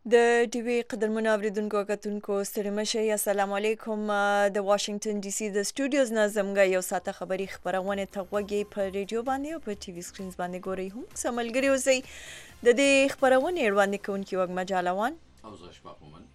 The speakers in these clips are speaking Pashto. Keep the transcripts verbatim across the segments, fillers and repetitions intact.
د ټي وي قدرمنو اوریدونکو کتونکو ستړي مشئ. السلام علیکم. د واشنگټن ډي سي د سټوډیوز نه زموږ یو ساعته خبري خبرونه ته غوږی په ریډیو باندې او په ټي وي سکرینز باندې ګورئ. هم سملګری اوسئ. د دې خبرونه وړاندې کوونکی وګ مجالوان او زه شپه کومن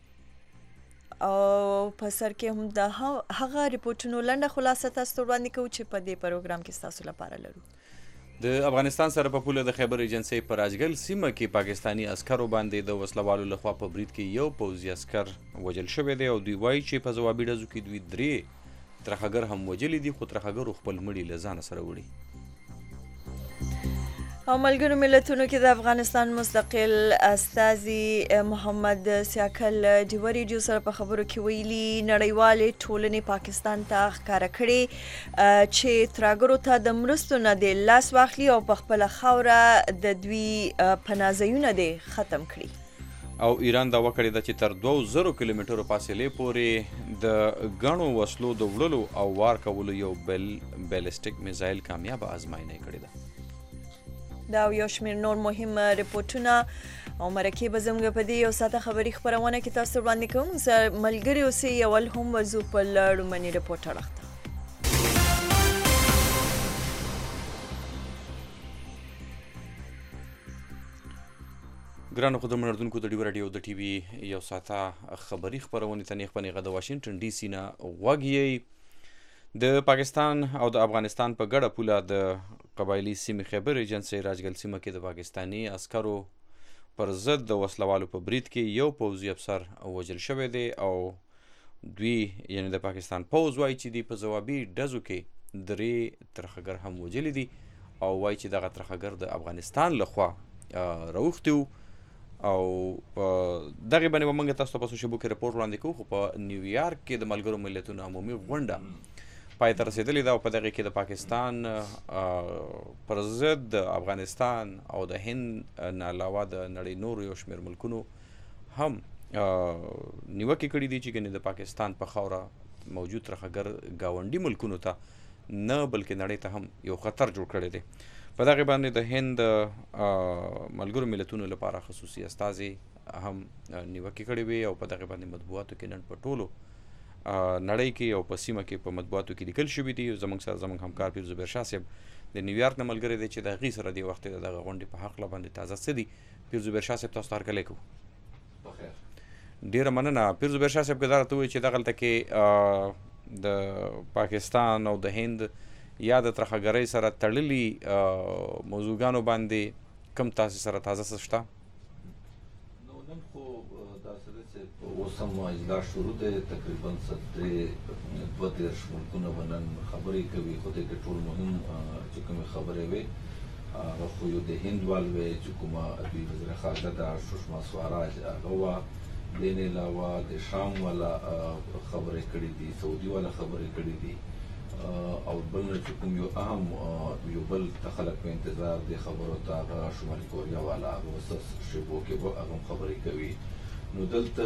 او په سر کې هم د هغه ریپورتونو لنډه خلاصه تاسو وړاندې کوو چې په دې پروګرام کې تاسو لپاره لرو. د افغانستان سره په پوله د خیبر ایجنسۍ په راجګل سیمه کې پاکستانی عسکرو باندې د وسلوالو لخوا په برید کې یو پوځي عسکر وژل شوی دی او دوی وایي چې په ځوابي ډزو کې دوی درې ترخګر هم وژلي دي، خو ترخګرو خپل مړي له ځانه سره وړي. او ملګرو ملتونو کې د افغانستان مستقل استازي محمد سیاکل د ریډیو سره په خبرو کې ویلي نړیوالې ټولنې پاکستان ته ښکاره کړي چې ترهګرو ته د مرستو نه د لاس واخلي او په خپله خاوره د دوی پناه ځایونه دې ختم کړي. او ایران دعوه کړې ده چې تر دوه زره کیلومترو فاصلې پورې د ګڼو وسلو د وړلو او وار کولو یو بل بیلسټیک میزایل کامیابه ازمایښت کړې ده. دا یو شمېر نور مهم ریپورتونه او مرکې به زموږ په دې یو ساعته خبري خپرونه کې تاسو وړاندې کوم. زه ملګري اوسئ. اول هم ورځو په لومړني ریپورټ اړخ ته. ګرانو قدرمنو اردوونکو د ډیو راډیو د ټي وي یو ساعته خبري خپرونې ته نیغ په نیغه د واشنګټن ډي سي نه غوږ یئ. د پاکستان او د افغانستان په ګډه پوله د قبایلي سیمې خیبر ایجنسۍ راجګل سیمه کې د پاکستاني عسکرو پر ضد د وسلوالو په برید کې یو پوځي افسر وژل شوی دی او دوی یعنی د پاکستان پوځ وایي چې دوی په ځوابي ډزو کې درې ترخګر هم وژلي دي او وایي چې دغه ترخګر د افغانستان لخوا راوښتي وو او دغې باندې به موږ تاسو ته په شبو کې رپورټ وړاندې کوو. خو په نیویارک کې د ملګرو ملتونو عمومي غونډه پای ته رسېدلې ده او په دغې کې د پاکستان پر ضد د افغانستان او د هند نه علاوه د نړۍ نورو یو شمېر ملکونو هم نیوکې کړي دي چې ګنې د پاکستان په خاوره موجود ترخګر ګاونډي ملکونو ته نه بلکې نړۍ ته هم یو خطر جوړ کړی دی. په دغې باندې د هند ملګرو ملتونو لپاره خصوصي استازي هم نیوکې کړې وې او په دغې باندې مطبوعاتو کې نن په ټولو نړۍ کې او په سیمه کې په مطبوعاتو کې لیکل شوي دي. زموږ سره زموږ همکار پیر زبیر شاه صاحب د نیویارک نه ملګری دی چې د هغې سره دې وخت د دغه غونډې په هکله باندې تازه څه دي. پیر زبیر شاه صاحب تاسو ته هرکلی کوو. ډېره مننه. پیر زبیر شاه صاحب که دا راته ووایي چې دغلته کې د پاکستان او د هند یا د ترخګرۍ سره تړلي موضوعګانو باندې کم تاسو سره تازه څه شته؟ اوس هم اجلاس شروع دی، تقریبا درې دوه دېرش ملکونه به نن خبرې کوي. خو دې کې ټول مهم چې کومې خبرې وې هغه خو یو د هند وال وې چې کومه دوی وزیر خارجه ده سشما سوراج هغه وه. دې نه علاوه د شام والا خبرې کړي دي، سعودي والا خبرې کړي دي او بل چې کوم یو اهم یو بل ته خلک په انتظار دي خبرو ته هغه شمالي کوریا والا هغه وسس شبو کې به هغه هم خبرې کوي. نو دلته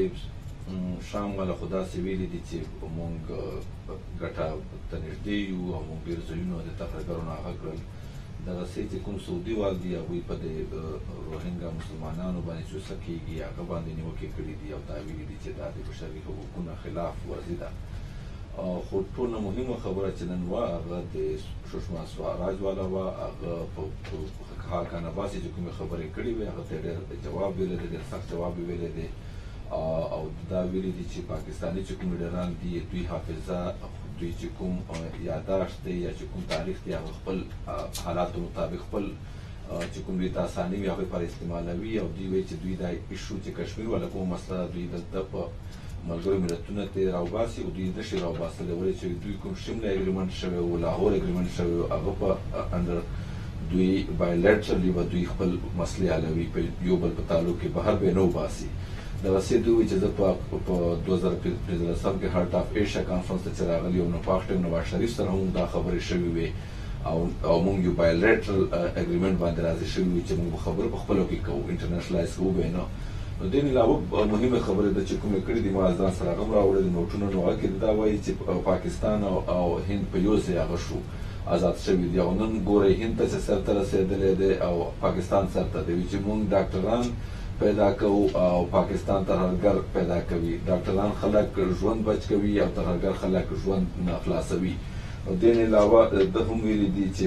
د شام والا خو داسې ویلي دي چې مونږ ګټه ته نږدې یو او مونږ ډېر ځایونه د ترهګرو نه هغه کړل. دغسې چې کوم سعودي وال دي هغوی په د روهینګا مسلمانانو باندې چې څه کېږي هغه باندې نیوکې کړي دي او دا ویلي دي چې دا د بشري حقوقو خلاف ورزي ده. خو ټوله مهمه خبره چې نن وه هغه د سشما سوراج والا وه. هغه په حاکان عباسي چې کومې خبرې کړې وې هغه ته ډېر جواب ویلی دی، ډېر سخت جواب یې ویلی دی او دا ویلي دي چې پاکستاني چې کوم لیډران دي دوی حافظه دوی چې کوم یاداشت دی یا چې کوم تاریخ دی هغه خپل حالاتو مطابق خپل چې کوم دوی ته اساني وي هغې لپاره استعمالوي او دوی وایي چې دوی دا ایشو چې کشمیر والا کومه مسله دوی دلته په ملګرو ملتونو ته راوباسي او دوی نشي راوباسلی ولې چې دوی کوم شمله اګریمنټ شوی و لاهور اګریمنټ شوی و هغه په انډر دوی بایلټرلی به دوی خپل مسلې حلوي په یو بل په تعلق کې بهر به نه وباسي. دغسې دوی وایي چې زه په دوه زره پنځلسم کې هارټ اف ایشیا کانفرنس ته چې راغلی وم نو په هغه ټایم نواز شریف سره هم دا خبرې شوې وې او موږ یو بایلټرل اګریمنټ باندې راضي شوي وو چې موږ به خبره په خپلو کې کوو، انټرنیشنلایز کوو به نه. نو دې نه علاوه مهمه خبره ده چې کومې کړي دي ما ځان سره هغه هم راوړی د نوټونه نو هغه کې دا وایي چې پاکستان او هند په یو ځای هغه شو آزاد شوي دي او نن ګورئ هند ته چې سر ته رسېدلی دی او پاکستان سر ته دی چې موږ ډاکټران پیدا کوو او پاکستان ترهګر پیدا کوي. ډاکټران خلک ژوند بچ کوي او ترهګر خلک ژوند نه خلاصوي. او دې نه علاوه د هم ویلي دي چې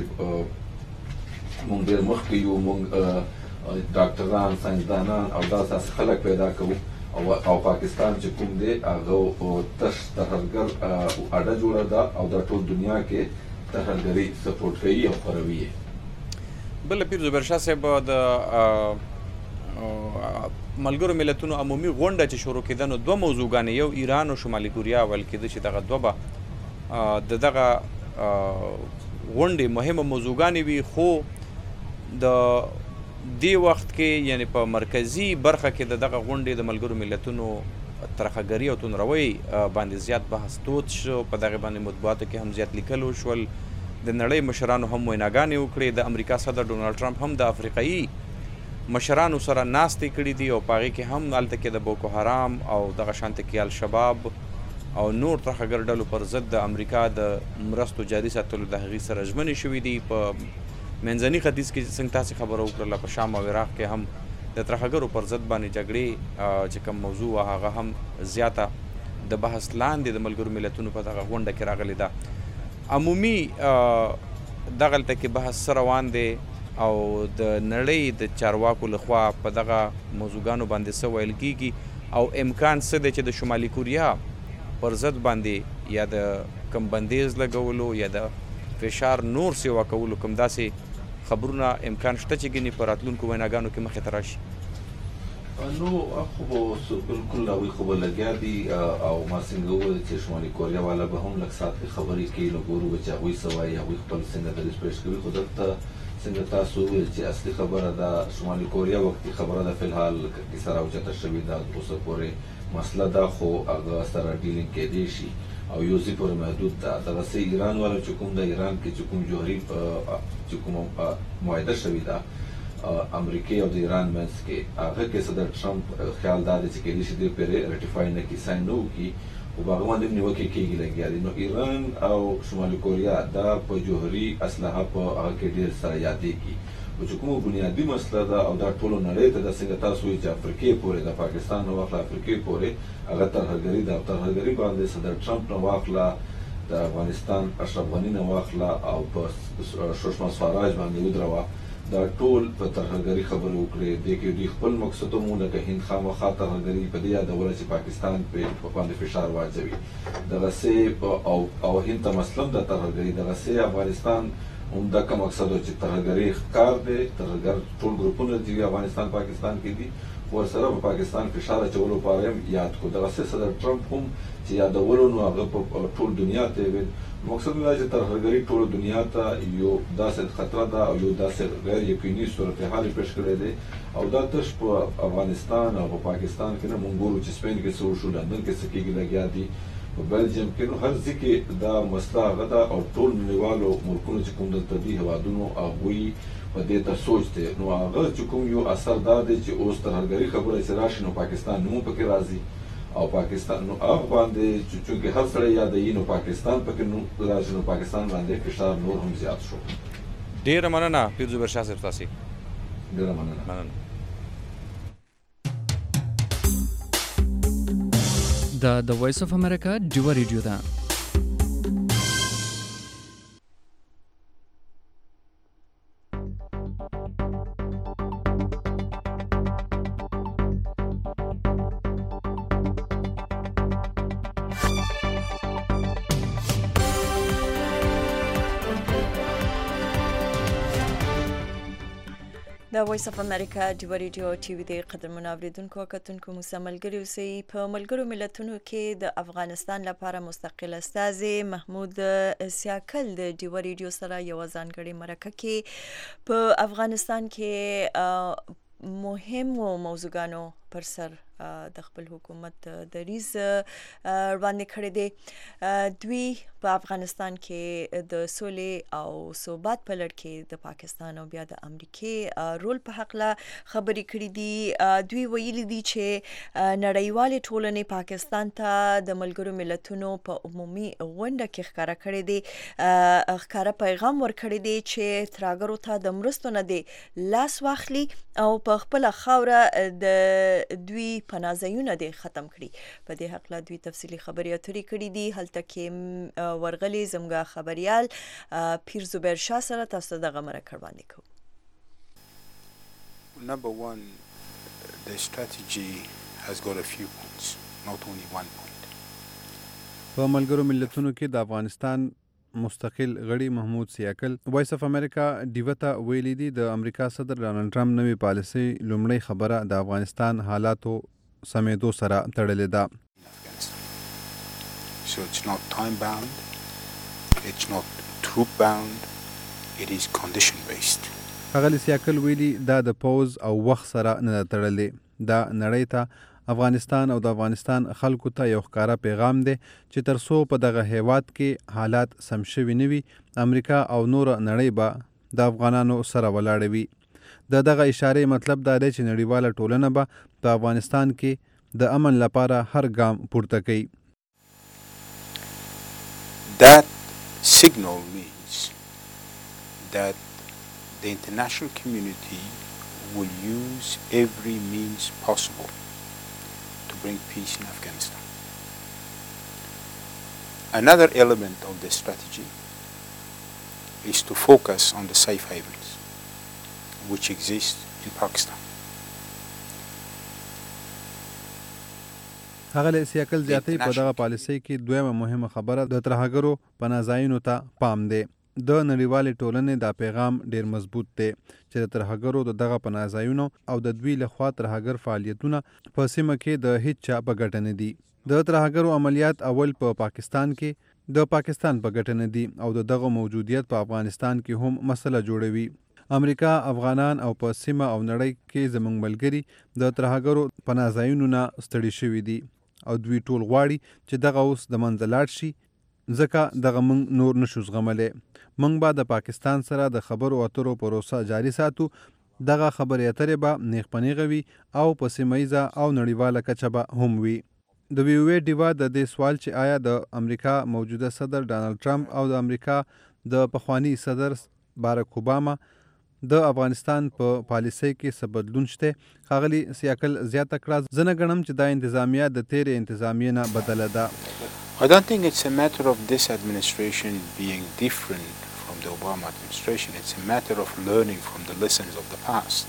مونږ ډېر مخکې یو، مونږ ډاکټران، ساینسدانان او داسې خلک پیدا کوو او او پاکستان چې کوم دی هغه تش ترهګر اډه جوړه ده او د ټول دنیا کې ترهګري سپورټ کوي او خپروي یې. بل پیر زبیر شاه صاحب د ملګرو ملتونو عمومي غونډه چې شروع کېده نو دوه موضوعګانې، یو ایران او شمالي کوریا ویل کېده چې دغه دوه به د دغه غونډې مهمه موضوعګانې وي، خو د دې وخت کې یعنی په مرکزي برخه کې د دغه غونډې د ملګرو ملتونو ترهګري او توندروي باندې زیات بحث تود شو. په دغه باندې مطبوعاتو کې هم زیات لیکل وشول، د نړۍ مشرانو هم ویناګانې وکړې، د امریکا صدر ډونالډ ټرمپ هم د افریقایي مشرانو سره ناستې کړي دي او په هغې کې هم هلته کې د بوکو حرام او دغه شانته کې الشباب او نور ترهګر ډلو پر ضد د امریکا د مرستو جاري ساتلو د هغې سره ژمنې شوي دي. په منځني ختیځ کې څنګه تاسې خبره وکړله، په شام او عراق کې هم د ترهګرو پر ضد باندې جګړې چې کوم موضوع وه هغه هم زیاته د بحث لاندې د ملګرو ملتونو په دغه غونډه کې راغلې ده. عمومي دغلته کې بحث څه روان دی او د نړۍ د چارواکو لخوا په دغه موضوعګانو باندې څه ویل کېږي او امکان څه دی چې د شمالي کوریا پر ضد باندې یا د کم بندیز لګولو یا د فشار نور سیوا کولو کوم داسې خبرونه امکان شته چې ګینې په راتلونکو ویناګانو کې مخې ته راشي؟ نو خو به بالکل هغوی خو به لګیا دي او ما څنګه وویل چې شمالي کوریا والا به هم لږ ساعت کې خبرې کوي، نو ګورو به چې هغوی څه وایي، هغوی خپل څنګه دریځ پیش کوي. خو دلته څنګه تاسو وویل چې اصلي خبره ده شمالي کوریا وقتي خبره ده، فلحال کیسه راوچته شوې ده، اوسه پورې مسله ده خو هغه سره ډیلینګ کېدی شي او یو ځای پورې محدود ده. دغسې ایران والا چې کوم د ایران کې چې کوم جوهري چې کومه معاهده شوې ده امریکې او د ایران منځ کې، هغه کې صدر ټرمپ خیال دا دی چې کېدای شي دې پرې رټیفای نه کړي، ساین نه وکړي، خو په هغه باندې نیوکې کېږي لګیا دي. نو ایران او شمالي کوریا دا په جوهري اسلحه په هغه کې ډېر سره یادېږي. خو چې کومه بنیادي مسله ده او دا ټولو نړۍ ته ده، څنګه تاسو وایي چې افریقې پورې د پاکستان نه واخله افریقې پورې هغه ترهګري ده او ترهګري باندې صدر ټرمپ نه واخله، د افغانستان اشرف غني نه واخله او په سشما سوراج باندې ودروه، دا ټول په ترهګري خبرې وکړې. دې کې دوی خپل مقصد هم لکه هند خامخا ترهګري په دې یادوله چې پاکستان په باندې فشار واچوي، دغسې او او هند ته مسلم د ترهګري، دغسې افغانستان هم دغه مقصد و چې ترهګري ښکار دی، ترهګر ټول ګروپونه چې افغانستان پاکستان کې دي ورسره په پاکستان فشار اچولو لپاره هم یاد کړو. دغسې صدر ټرمپ هم چې یادولو نو هغه په ټول دنیا ته ویل. مقصد دا چې ترهګري ټول دنیا ته یو داسې خطره ده او یو داسې غیر یقیني صورتحال پیش کړی دی او دا تش په افغانستان او په پاکستان کې نه مونږ ګورو چې سپین کې څه وشو، لندن کې څه کېږي لګیا دي، په بلجیم کې، نو هر ځای کې دا مسله هغه ده او ټول نړیوالو ملکونو چې کوم دلته دي هېوادونو هغوی په دې ته سوچ دی. نو هغه چې کوم یو اثر دا دی چې اوس ترهګري خبره چې راشي نو پاکستان نوم پکې راځي او پاکستان نو هغه باندې چونکې هر سړی یادوي نو پاکستان پکې نوم راځي، نو پاکستان باندې فشار نور هم زیات شو. ډېره مننه پیر زبیر شاه صاحب، تاسې ډېره مننه. مننه. دا د وایس اف امریکا ډیوه ریډیو ده. د وایس اف امریکا ډیوه ریډیو ټي وي د قدرمنو اوریدونکو او کتونکو مو سره ملګري اوسئ. په ملګرو ملتونو کې د افغانستان لپاره مستقل استازی محمود سیاکل د ډیوه ریډیو سره یوه ځانګړې مرکه کې په افغانستان کې مهمو موضوعګانو پر سر د خپل حکومت دریز باندې کړی دی. دوی په افغانستان کې د سولې او ثبات په لړ کې د پاکستان او بیا د امریکای رول په حق لا خبرې کړې دي. دوی ویلي دي چې نړیوالې ټولنې پاکستان ته د ملګرو ملتونو په عمومي غونډه کې ښکارا کړی دی ښکارا پیغام ورکړی دی چې ترهګرو ته د مرستو نه دی لاس واخلي او په خپل خاوره د دوی پناهځایونه دي ختم کړي. په دې حق لا دوی تفصیلی خبرې اترې کړې دي. هلته کې ورغلي زموږ خبريال پیر زبیر شاه سره تاسو دغه مرکه باندې کوو. Number one, the strategy has got a few points, not only one point. په ملګرو ملتونو کې د افغانستان مستقل غړي محمود سیاکل وایس اف امریکا ډیوتا ویلي دي د امریکا صدر ډانلډ ټرمپ نوې پالیسي لومړی خبره د افغانستان حالاتو سمېدو سره تړلې ده. So it's not time bound, it's not troop bound, it is condition based. ښاغلي سیاکل ویلي دا د پوز او وخت سره نه تړلې. دا نړۍ ته افغانستان او د افغانستان خلکو ته یو ښکارا پیغام دی چې تر څو په دغه هیواد کې حالات سم شوي نه وي امریکا او نور نړۍ به د افغانانو سره ولاړه وي. د دغه اشارې مطلب دا دی چې نړیواله ټولنه به په افغانستان کې د امن لپاره هر ګام پورته کوي. That signal means that the international community will use every means possible to bring peace in Afghanistan. Another element of the strategy is to focus on the safe havens which exist in Pakistan. ښاغلی سیاکل زیاتوي په دغه پالیسۍ کې دویمه مهمه خبره د ترهګرو پناهځایونو ته پام دی. د نړیوالې ټولنې دا پیغام ډیر مضبوط دی چې د ترهګرو د دغه پناهځایونو او د دوی لخوا ترهګر فعالیتونه په سیمه کې د هیڅ چا په ګټه نه دي. د ترهګرو عملیات اول په پا پاکستان کې د پاکستان په ګټه نه دي او د دغه موجودیت په افغانستان کې هم مسله جوړوي. امریکا، افغانان او په سیمه او نړۍ کې زموږ ملګري د ترهګرو پناهځایونو نه ستړي شوي دي او دوی ټول غواړي چې دغه اوس د منځه لاړ شي ځکه دغه موږ نور نشو زغملی. موږ به د پاکستان سره د خبرو اترو پروسه جاري ساتو. دغه خبرې اترې به نیغ په نیغه وي او په سیمه ییزه او نړیواله کچه به هم وي. د وی او ای ډیوا د دې سوال چې آیا د امریکا موجوده صدر ډانلډ ټرمپ او د امریکا د پخوانی صدر باراک اوباما د افغانستان په پالیسۍ کې څه بدلون شته. ښاغلي سیاکل زیاته کړه زه نه ګڼم چې دا انتظامیه د تیرې انتظامیې نه بدله ده. I don't think it's a matter of this administration being different from the Obama administration. It's a matter of learning from the lessons of the past.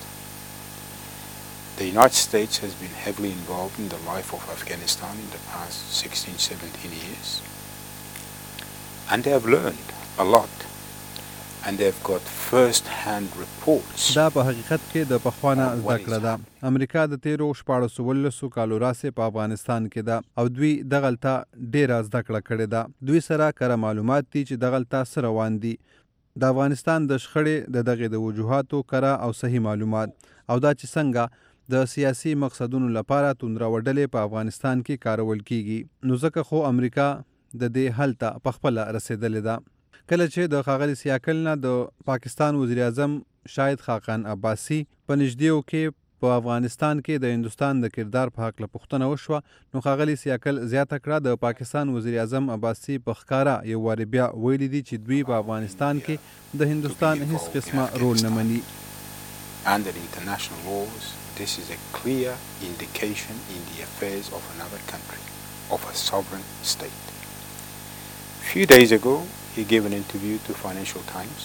The United States has been heavily involved in the life of Afghanistan in the past sixteen, seventeen years. And they have learned a lot. And they've got first-hand reports. دا په حقیقت کې د پخوانه زده کړه ده. امریکا د تیرو شپاړسو ولسو کالو راسې په افغانستان کې ده او دوی دغلته ډیره زده کړه کړې ده. دوی سره کره معلومات دي چې دغلته څه روان دي. د افغانستان د شخړې د دغې د وجوهاتو کره او صحیح معلومات او دا چې څنګه د سیاسي مقصدونو لپاره توندروډلې په افغانستان کې کارول کیږي. نو ځکه خو امریکا د دې حل ته پخپله رسېدلې ده. کله چې د ښاغلي سیاکل نه د پاکستان وزیر اعظم شاهد خاقان عباسي په نږدېو کې په افغانستان کې د هندوستان د کردار په هکله پوښتنه وشوه نو ښاغلي سیاکل زیاته کړه د پاکستان وزیر اعظم عباسي په ښکاره یو وارې بیا ویلي دي چې دوی په افغانستان کې د هندوستان هیڅ قسمه رول نه مني. Under international laws, this is a clear indication in the affairs of another country, of a sovereign state. A few days ago, he gave an interview to Financial Times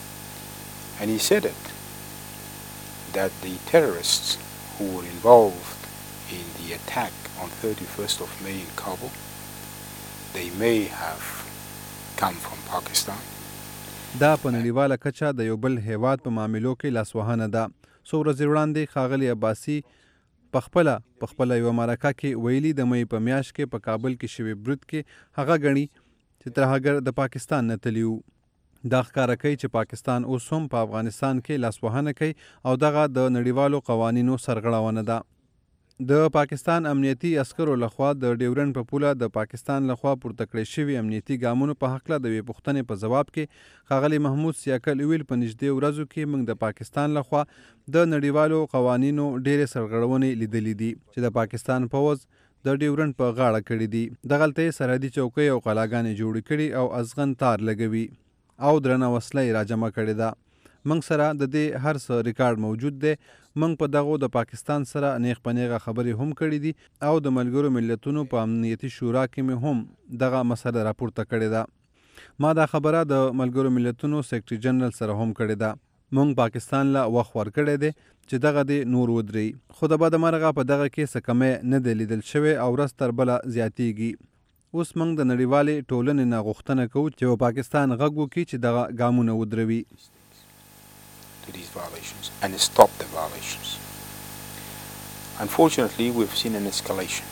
and he said it, that the terrorists who were involved in the attack on thirty-first of May in Kabul, they may have come from Pakistan. دا په نړیواله کچه د یو بل هیواد په معاملو کې لاسوهنه ده. څو ورځې وړاندې ښاغلي عباسي پخپله پخپله یوه مرکه کې ویلي د مې په میاشت کې په کابل کې شوي برید کې هغه ګڼي چې ترهګر د پاکستان نه تلي وو. دا ښکاره کوي چې پاکستان اوس هم په افغانستان کې لاسوهنه کوي او دغه د نړیوالو قوانینو سرغړونه ده. د پاکستان امنیتي عسکرو لخوا د ډیورنډ په پوله د پاکستان لخوا پورته کړی شوي امنیتي ګامونو په هکله د یوې پوښتنې په ځواب کې ښاغلي محمود سیاکل ویل په نږدې ورځو کې موږ د پاکستان لخوا د نړیوالو قوانینو ډېرې سرغړونې لیدلې دي چې د پاکستان پوځ د ډیورنډ په غاړه کړي دي. دغلته یې سرحدي چوکۍ او قلاګانې جوړې کړي او ازغن تار لګوي او درنه وسله یې راجمع کړې ده. موږ سره د دې هر څه ریکارډ موجود دی. موږ په دغو د پاکستان سره نیغ په نیغه خبرې هم کړې دي او د ملګرو ملتونو په امنیتي شورا کې مې هم دغه مسله راپورته کړې ده. ما دا خبره د ملګرو ملتونو سیکرټري جنرال سره هم کړې ده. موږ پاکستان له وخت ورکړی دی چې دغه دې نور ودري، خو د بدمرغه په دغه کې څه کمی نه دی لیدل شوی او ورځ تر بله زیاتیږي. اوس موږ د نړیوالې ټولنې نه غوښتنه کوو چې په پاکستان غږ وکړي چې دغه ګامونه ودروي. To these violations and stop the violations. Unfortunately, we've seen an escalation.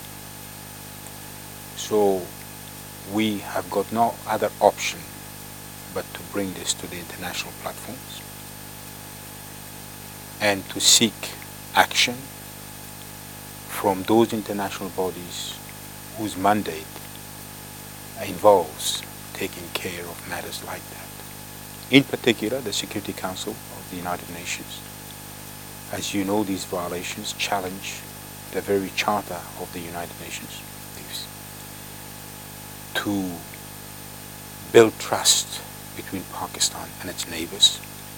So we have got no other option but to bring this to the international platforms and to seek action from those international bodies whose mandate involves taking care of matters like that. In particular, the Security Council of the United Nations. As you know, these violations challenge the very charter of the United Nations to build trust between Pakistan and its neighbors.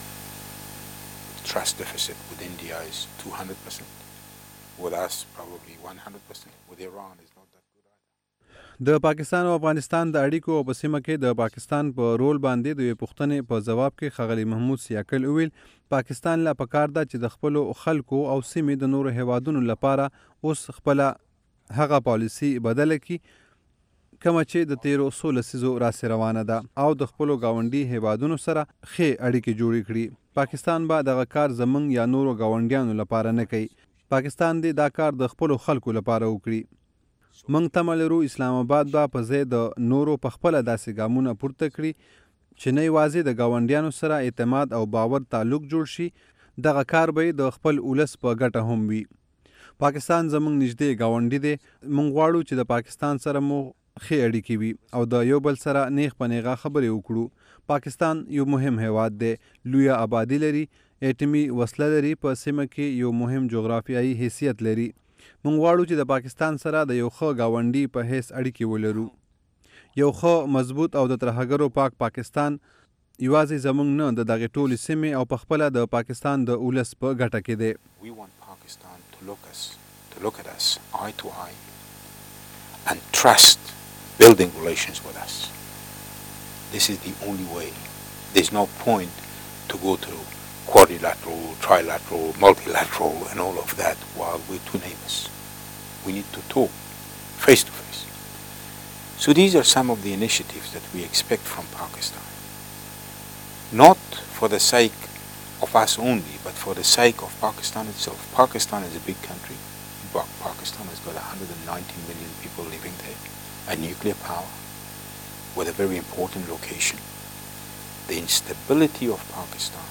The trust deficit with India is two hundred percent. With us, probably one hundred percent. With Iran, is not that good either. د پاکستان او افغانستان د اړیکو او په سیمه کې د پاکستان په رول باندې د یوې پوښتنې په ځواب کې ښاغلي محمود سیاکل وویل پاکستان له پکار ده چې د خپلو خلکو او سیمې د نورو هیوادونو لپاره اوس خپله هغه پالیسي بدله کړي کومه چې د تیرو څو لسیزو راسې روانه ده او د خپلو ګاونډي هیوادونو سره ښې اړیکې جوړې کړي. پاکستان به دغه کار زموږ یا نورو ګاونډیانو لپاره نه کوي. پاکستان دې دا کار د خپلو خلکو لپاره وکړي. موږ تمه لرو اسلام آباد به په ځای د نورو په خپله داسې ګامونه پورته کړي چې نه یوازې د ګاونډیانو سره اعتماد او باور تعلق جوړ شي، دغه کار به د خپل ولس په ګټه هم وي. پاکستان زموږ نږدې ګاونډي دی. موږ غواړو چې د پاکستان سره مو ښې اړیکې وي او د یو بل سره نیغ په نیغه خبرې وکړو. پاکستان یو مهم هیواد دی، لویه آبادي لري، اټمي وسله لري، په سیمه کې یو مهم جغرافیایي حیثیت لري. موږ غواړو چې د پاکستان سره د یو ښه ګاونډي په حیث اړیکې ولرو. یو ښه مضبوط او د ترهګرو پاک پاکستان یوازې زموږ نه د دغې ټولې سیمې او په خپله د پاکستان د ولس په ګټه کې دی. We want Pakistan to look us, to look at us eye to eye and trust building relations with us. This is the only way. There's no point to go through quadrilateral, trilateral, multilateral and all of that while we're two neighbors. We need to talk face to face. So these are some of the initiatives that we expect from Pakistan. Not for the sake of us only, but for the sake of Pakistan itself. Pakistan is a big country. Pakistan has got one hundred ninety million people living there, a nuclear power with a very important location. The instability of Pakistan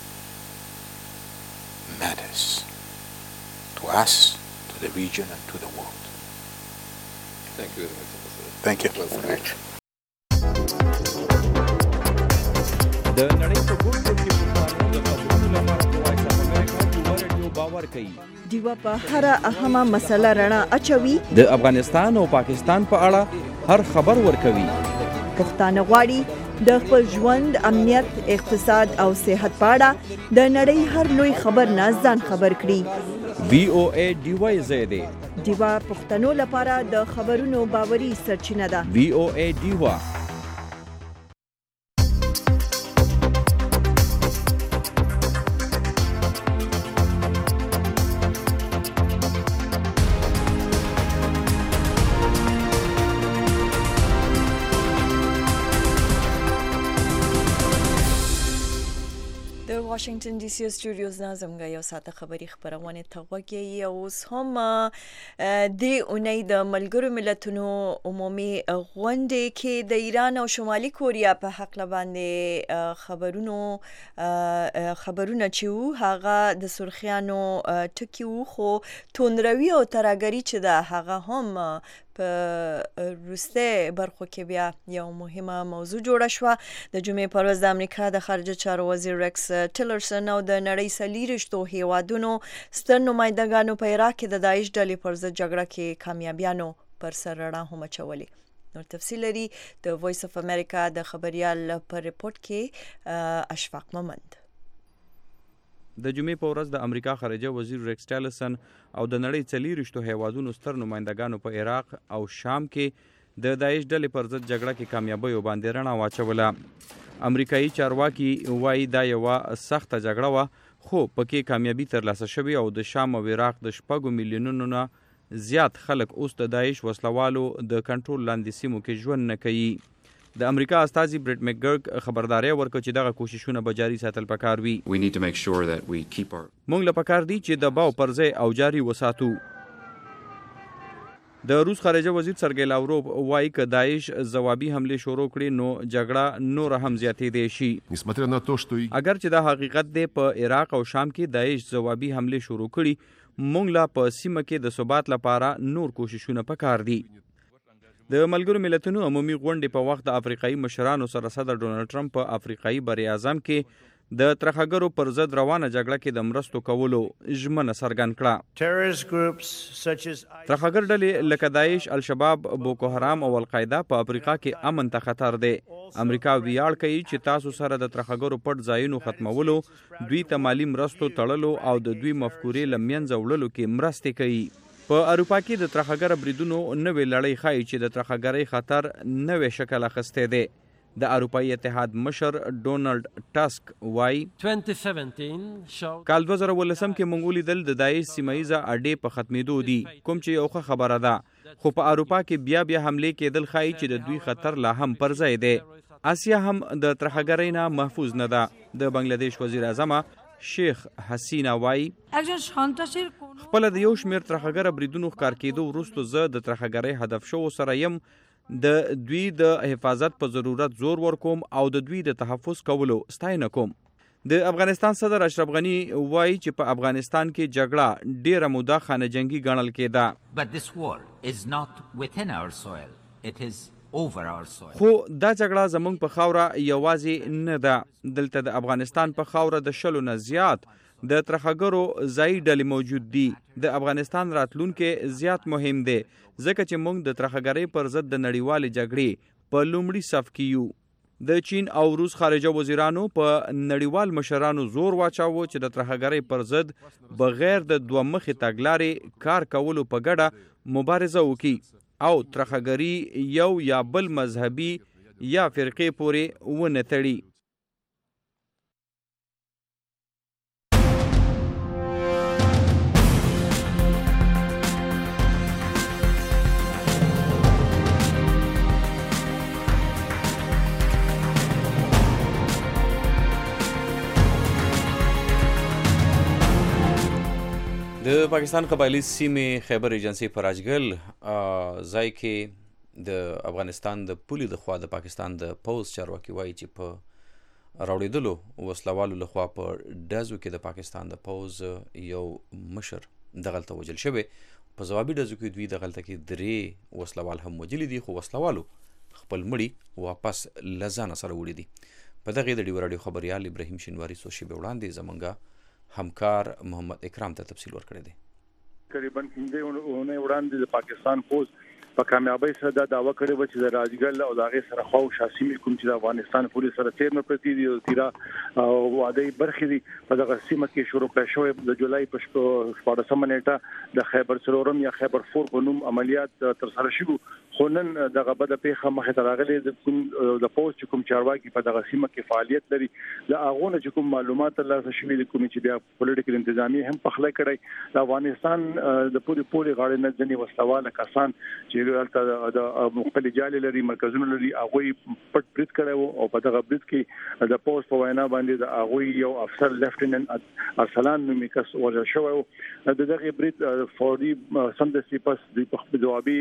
matters to us, to the region and to the world. Thank you very much, Ambassador. Thank you. It was great. د نړۍ په ګوټو کې پښتانه د خبرونو لپاره په وایس اف امریکا ډیوا رادیو باور کوي. ډیوا په هره اهمه مسله رڼا اچوي. د افغانستان او پاکستان په اړه هر خبر ورکوي. پښتانه غواړي د خپل ژوند، امنیت، اقتصاد او صحت په اړه د نړۍ هر لوی خبر نه ځان خبر کړي. وی او ای ډیوا زیاده ډیوا پښتنو لپاره د خبرونو باوري سرچینه ده. وی او ای ډیوا. واشنگټن ډي سي سټوډیوز نه زموږ یو ساعته خبري خبرونه ته وګورئ او اوس هم د اونۍ د ملګرو ملتونو عمومي غونډې کې د ایران او شمالي کوریا په حق باندې خبرونو خبرونه چې هغه د سرخیانو ټکی وو خو توندروي او ترهګري چې ده هغه هم په روسته برخو کې بیا یو مهمه موضوع جوړه شوه. د جمعې پر ورځ د امریکا د خارجه چارو وزیر ریکس ټیلرسن او د نړۍ څلېرویشتو هیوادونو ستر نمایندګانو په عراق کې د داعش ډلې پر ضد جګړه کې کامیابیانو پر سر رڼا هم اچولې. نور تفصیل لري د وایس اف امریکا د خبريال پر ریپورت کې اشفاق محمد. د جمعې په ورځ د امریکا خارجه وزیر ریکس ټیلرسن او د نړۍ څلېرویشتو هیوادونو ستر نمایندګانو په عراق او شام کې د داعش ډلې پر ضد جګړه کې کامیابی باندې رڼا واچوله. امریکایي چارواکي وایي دا یوه سخته جګړه وه خو پکې کامیابي ترلاسه شوې او د شام او عراق د شپږو میلیونونو نه زیات خلک اوس د داعش وسلوالو د کنټرول لاندې سیمو کې ژوند نه کوي. د امریکا استازي بریټ مکګرک خبرداري ورکړه چې دغه کوششونه به جاري ساتل پکار وي. موږ له پکار دي چې د باو پر ځای او جاري وساتو. د روس خارجه وزیر سرګی لاوروف وایي که داعش ځوابي حمله شروع کړي نو جګړه نور هم زیاتېدی شي. اگر چې دا حقیقت دی په عراق او شام کې داعش ځوابي حمله شروع کړي موږ لا په سیمه کې د ثبات لپاره نور کوششونه پکار دي. د ملګرو ملتونو عمومي غونډې په وخت د افریقایي مشرانو سره صدر ډونالډ ټرمپ په افریقایي بر اعظم کې د ترهګرو پر ضد روانه جګړه کې د مرستو کولو ژمنه څرګند کړه. ترهګر ډلې لکه داعش، الشباب، بوکو حرام او القاعده په افریقا کې امن ته خطر دی. امریکا ویاړ کوي چې تاسو سره د ترهګرو پټ ځایونو ختمولو، دوی ته مالي مرستو تړلو او د دوی مفکورې له منځه وړلو کې مرستې کوي. په اروپا کې د ترهګر بریدونو نوې لړۍ ښایي چې د ترهګرۍ خطر نوې شکل اخیستی دی. د اروپایي اتحاد مشر ډونالډ ټاسک وایي کال دوه زره ولسم کې موږ ولیدل د داعش سیمه ییزه اډې په ختمېدو دي، کوم چې یو ښه خبره ده، خو په اروپا کې بیا بیا حملې کېدل ښایي چې د دوی خطر لا هم پر ځای دی. اسیا هم د ترهګرۍ نه محفوظ نه ده. د بنگلادیش وزیر اعظم شیخ حسینا وایي خپل د یو شمیر ترهګر بریدونو ښکار کېدو وروسته زه د ترهګرۍ هدف شو سره یم د دوی د حفاظت په ضرورت زور ورکوم او د دوی د تحفظ کولو ستاینه کوم. د افغانستان صدر اشرف غنی وایي چې په افغانستان کې جګړه ډیره موده خانه جنگي ګڼل کېده. خو دا جګړه زموږ په خاوره یوازې نه ده. دلته د افغانستان په خاوره د شلو نه زیات د ترهګرو ځایي ډلې موجود دي. د افغانستان راتلونکی زیات مهم دی ځکه چې موږ د ترهګرۍ پر ضد د نړیوالې جګړې په لومړي صف کې یو. د چین او روس خارجه وزیرانو په نړیوال مشرانو زور واچاوه چې د ترهګرۍ پر ضد بغیر د دوه مخې تګلارې کار کولو په ګډه مبارزه وکړي او ترهګري یو یا بل مذهبي یا فرقې پورې ونه تړي. د پاکستان قبایلی سیمې خیبر ایجنسی په راجګل ځای کې د افغانستان د پولې د خوا د پاکستان د پوز چارواکي وایي چې په راوړېدلو وسلوالو لخوا په ډزو کې د پاکستان د پوز یو مشر دغلته وژل شوی. په ځوابي ډزو کې دوی دغلته کې درې وسلوال هم وژلي دي خو وسلوالو خپل مړي واپس له ځانه سره وړي دي. په دغې د ډیو راډیو خبریال ابراهیم شینواري څو شېبې وړاندې زمونږ همکار محمد اکرام ته تفصیل ورکړی دی. تقریبا پنځه اونۍ وړاندې د پاکستان پوز په کامیابۍ سره دا دعوه کړې وه چې د راجګل او د هغې سره خواوشا سیمې کوم چې د افغانستان پولې سره څیرمه پرتې دي او تیرا او وعدې برخې دي په دغه سیمه کې شروع کړی شوی د جولای په شپاړسمه نیټه د خیبر څلورم یا خیبر فور په نوم عملیات ترسره شوي. خو نن دغه بده پیښه مخې ته راغلې د کوم د پوز چې کوم چارواکي په دغه سیمه کې فعالیت لري د هغو نه چې کوم معلومات ترلاسه شوي دي کومې چې بیا پولیټیکل انتظامیه هم پخلی کړی د افغانستان د پورې پورې غاړې نه ځینې وسلواله کسان چې چې دلته د مختلف جالي لري مرکزونه لري هغه پټ برید کړو او په دغه برید کې د پوسټ په وینا باندې د هغه یو افسر لیفټیننټ ارسلان نومي کس وژل شوی د دغه برید فوري سمدستي پس د خپل جوابي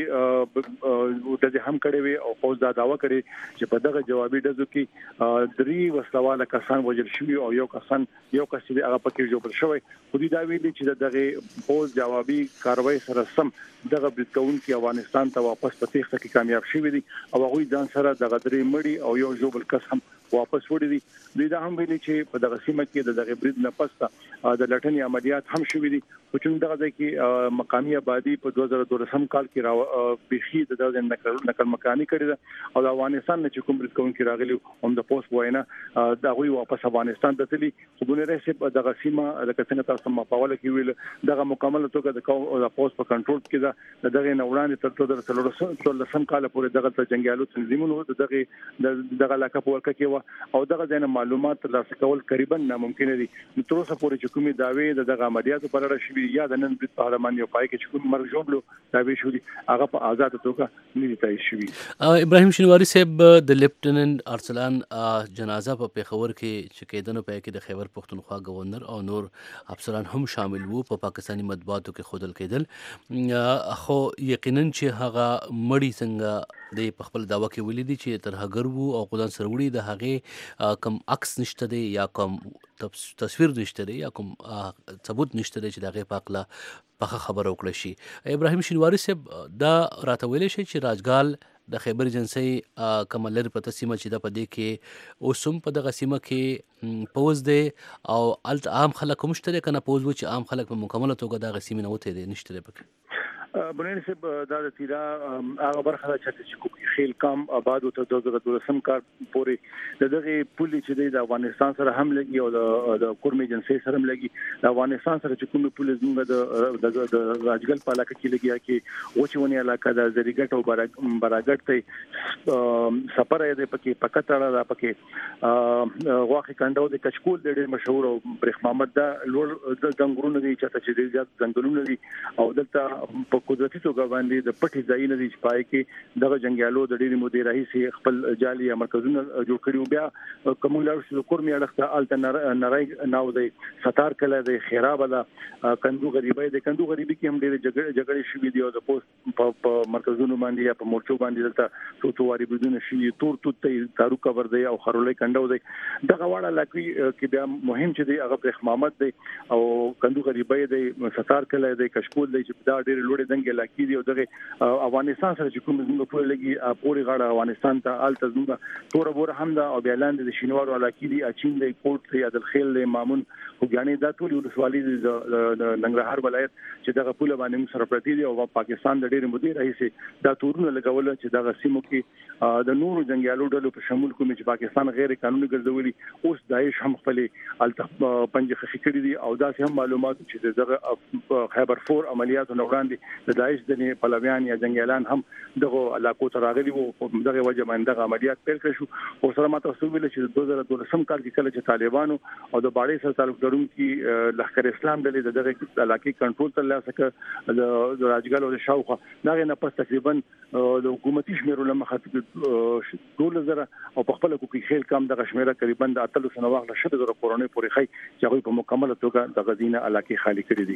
د هم کړی وي او پوز دا داوا کړی چې په دغه جوابي دزو کې درې وسلواله کسان وژل شوی او یو کسان یو کس چې هغه پکې جوړ شوی خو دې دا ویلي چې دغه پوز جوابي کاروایی سره سم دغه برید کوونکي افغانستان ته واپس په تخته کې کامیاب شوی دي او هغه ځان سره دغه درې مړي او یو جوړ کس هم واپس وړي دي دوی دا هم ویلي چې په دغه سیمه کې دغه برید نه پسته د لټنې عملیات هم شوي دي خو چې دغه ځای کې مقامي آبادی په دوه زره دولسم کال کې را بيخي د دغه نقل نقل مکاني کړی ده او د افغانستان نه چې کوم برید کوونکي راغلي هم د پوسټ وینا دا غوي واپس افغانستان ته تللی خو بونه رسې دغه سیمه د کتنه تاسو ما په واله کې ویل دغه مکمل توګه د پوسټ په کنټرول کې ده دغه نوړان تر دوه زره څلورم کال پورې دغه جنگیالو تنظیمونو دغه دغه علاقه په ورکه کې او دغه ځین معلومات ترلاسه کول قریبا ناممکن دي تر اوسه پورې چې کومي داوی دغه عملیاتو پر اړه شوی یا د نن برید پارلمان یو پای کې چې کوم مرګ جوړلو داوی شو دي هغه په آزاد توګه نه دي شوی. ابراهیم شینواری صاحب د لیفټیننټ ارسلان جنازه په پیښور کې چې کېدنه پای کې د خیبر پښتونخوا گورنر او نور افسران هم شامل وو په پا پاکستاني مطبوعاتو کې خودل کېدل خو یقینا چې هغه مړی څنګه د خپل داوا کې ولیدي چې تر هغه وو او قدان سروړي د هغه کم عکس نشته دی یا کم تصویر نشته دی یا کوم ثبوت نشته دی چې دغه پاکله په خبر وکړي شي. ابراهیم شینواری صاحب دا راته ویل شي چې راجګال د خیبر ایجنسی کملر په تسمه چې د پدې کې اوسم په دغه سیمه کې پوز دی او الت عام خلک مشترک کنه پوز و چې عام خلک په مکمله توګه دغه سیمه نه وته دي نشته دی پکې بنین صاحب دا د تیرا هغه برخه چې کوکی خیل کام آباد او ته دوه زره دولسم کال پورې دغه پولي چې د افغانستان سره هم لګي او د کورم ایجنسی سره هم لګي د افغانستان سره چې کومه پولي زموږ د د راجګل په علاقه کې لګي کې وچونی علاقه د زریګټ او براګټ ته سفر یې پکې پکټړه دا پکې واخی کندو د کچکول د ډېر مشهور او برخ محمد دا لوړ د څنګهونو دي چې چې ډېر زیات څنګهونو دي او دلته قدرتي توګه باندې د پټي ځایونه دي چې پای کې دغه جنگیالو د ډېری مودې راهي خپل جالي مرکزونه جوړ کړي بیا کوم لاړ شو کورمي اړخته الته نړۍ ناو دی ستار کله دی خراب ده کندو غریبای د کندو غریبي کې هم ډېر جګړه جګړه شوې دي او د پوسټ په مرکزونو باندې یا په مورچو باندې دلته توتواري بدون شي تور توت تارو کور دی او خرولې کندو دی دغه واړه لکه کې بیا مهم چې دی هغه برخ محمد دی او کندو غریبای دی ستار کله دی کشکول دی چې دا ډېر لوړ دنګ لاکی دی او دغه افغانستان سره چې کوم زموږ په لګي پوري غاړه افغانستان ته آل تزمه تور بور هم دا او بیلاند د شینوارو علاقې دی اچین دی کوټ دی عدل خیل دی مامون خوګانی دا ټول ولسوالۍ د ننګرهار ولایت چې دغه پوله باندې سره پرتی دی او پاکستان د ډېر مدیر رئیس دا تورونه لګول چې دغه سیمو کې د نورو جنگیالو ډلو په شمول کوم چې پاکستان غیر قانوني ګرځولي اوس داعش هم خپل الته پنځه خخي کړی دي او دا هم معلومات چې دغه خیبر فور عملیاتو نه وړاندې د داعش د پلویان یا جنگیالان هم دغه علاقو ته راغلي وو دغه وجه باندې دغه عملیات پیل کړ شو او سره ماته تاسو ویل چې دوه زره دولسم کال کې کله چې طالبانو او د باړې سره تعلق لرونکي لښکر اسلام ډلې دغه علاقې کنټرول تر لاسه کړ د راجګل او شاوخه دغه نه پس تقریبا د حکومتي شمیرو لمخه ټول زره او په خپل کوکی خیل کم دغه شمیره تقریبا د اتلس سنه واخله شته د کورونې پورې خي چې هغه په مکمله توګه د غزینه علاقې خالی کړې دي.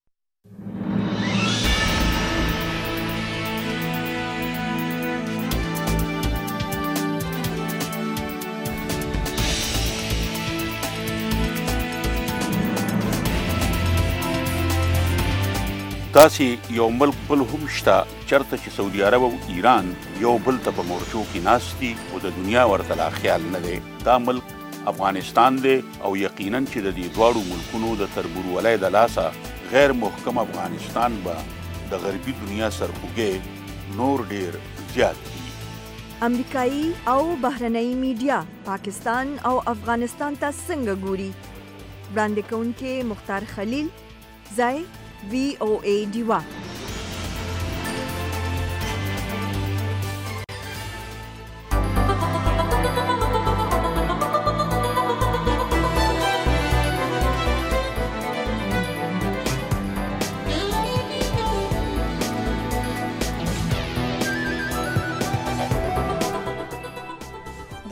داسې یو ملک بل هم شته چرته چې سعودي عرب او ایران یو بل ته په مورچو کې ناست دي او د دنیا ورته لا خیال نه دی. دا ملک افغانستان دی او یقینا چې د دې دواړو ملکونو د تربورولۍ د لاسه غیر محکم افغانستان به د غربي دنیا سرخوږی نور ډیر زیات دي. امریکایي او بهرنۍ میډیا پاکستان او افغانستان ته څنګه ګوري؟ وړاندې کوونکې مختار خلیل، ځای وی او ای ډیوا.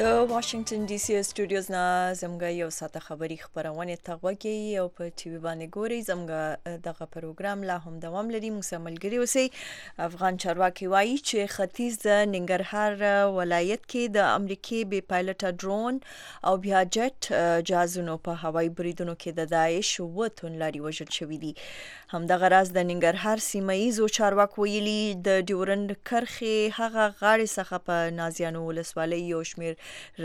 د واشنگټن ډي سي سټوډیوز نه زموږ یو ساعته خبري خبرونه ته غوږی او په ټي وي باندې ګوري. زموږ دغه پروګرام لا هم دوام لري. موږ سره ملګري اوسئ. افغان چارواکي وایي چې ختیځ ننګرهار ولایت کې د امریکای بي پایلټ ډرون او بیا جټ جهازونو په هوایي بریدونو کې د داعش و تونلاري وژل شوي دي. همدغه راز د ننګرهار سیمه ییزو چارواکو ویلي د ډیورند کرښې هغه غاړې څخه په نازیانو ولسوالۍ یو شمېر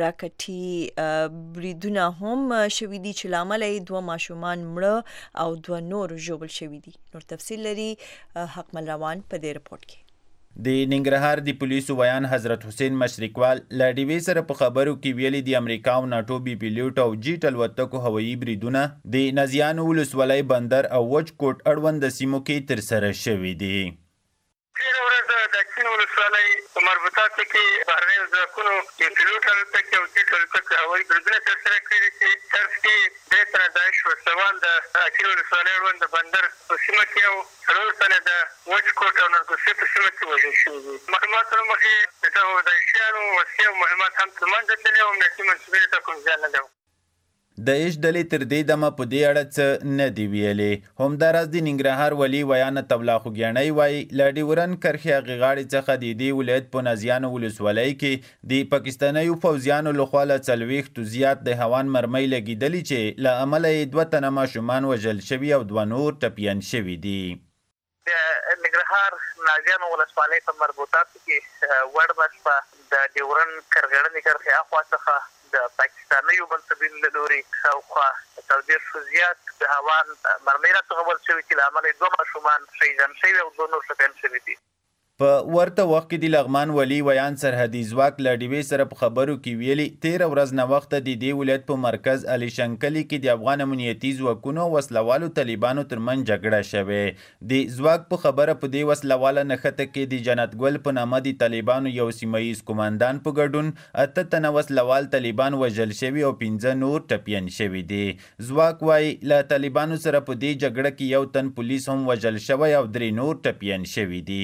راکټي بریدونه هم شوي دي چې لامل یې دوه ماشومان مړه او دوه نور ژوبل شوي دي. نور تفصیل لري حکمل روان په دې رپورت کې. د ننګرهار د پولیسو ویان حضرت حسین مشرقوال له ډیوې سره په خبرو کې ویلي د امریکا او ناټو بي پیلوټ او جیټ الوتکو هوایي بریدونه د نازیانو ولسوالۍ بندر او وچکوټ اړوند سیمو کې ترسره شوي دي. تېره ورځ د چین ولسوالۍ په مربوطاتو کې بهرنیو ځواکونو د پیلوټ الوتکې او جیټ الوتکو هوایي بریدونه ترسره کړي دي چې طرز کې درې تنه داعش وسوال د چین ولسوالۍ اړوند د بندر په سیمه کې او څلور تنه د وچکوټ او نرګوسۍ په سیمه کې وژل شوي دي. معلوماتو له مخې د دغو داعشیانو وسلې او مهمات هم تر منځه تللي او امنیتي منسوبینو ته کوم زیان نه دی. د عیش ډلې تر دې دمه په دې اړه څه نه دي ویلي. همداراز د ننګرهار ولي ویانه طبلا خوږیاڼۍ وایي له ډیورند کرښې هغې غاړې څخه د دې ولایت په نازیانو ولسوالۍ کې د پاکستانیو پوځیانو لخوا له څلوېښتو زیات د هوان مرمۍ لګېدلې چې له امله یې دوه تنه ماشومان وژل شوي او دوه نور ټپیان شوي دي. د ننګرهار نازیانو ولسوالۍ په مربوطاتو کې وړ په د ډیورند کرغړنې کرښې اخوا څخه د پاکستانیو منصبینو له لوري شاوخوا څلوېښتو زیات د هوان مرمۍ راڅخه وژل شوي چې له امله یې دوه ماشومان شهیدان شوي او دوه نور ټپیان شوي دي. په ورته وخت کې د لغمان ولي ویان سرحدي ځواک له ډیوې سره په خبرو کې ویلي تېره ورځ ناوخته د دې ولایت په مرکز علي شنکلي کې د افغان امنیتي ځواکونو وسلوالو طالبانو ترمنځ جګړه شوې. د ځواک په خبره په دې وسلواله نښته کې د جنت ګل په نامه د طالبانو یو سیمه ییز قوماندان په ګډون اته تنه وسلوال طالبان وژل شوي او پنځه نور ټپیان شوي دي. ځواک وایي له طالبانو سره په دې جګړه کې یو تن پولیس هم وژل شوی او درې نور ټپیان شوي دي.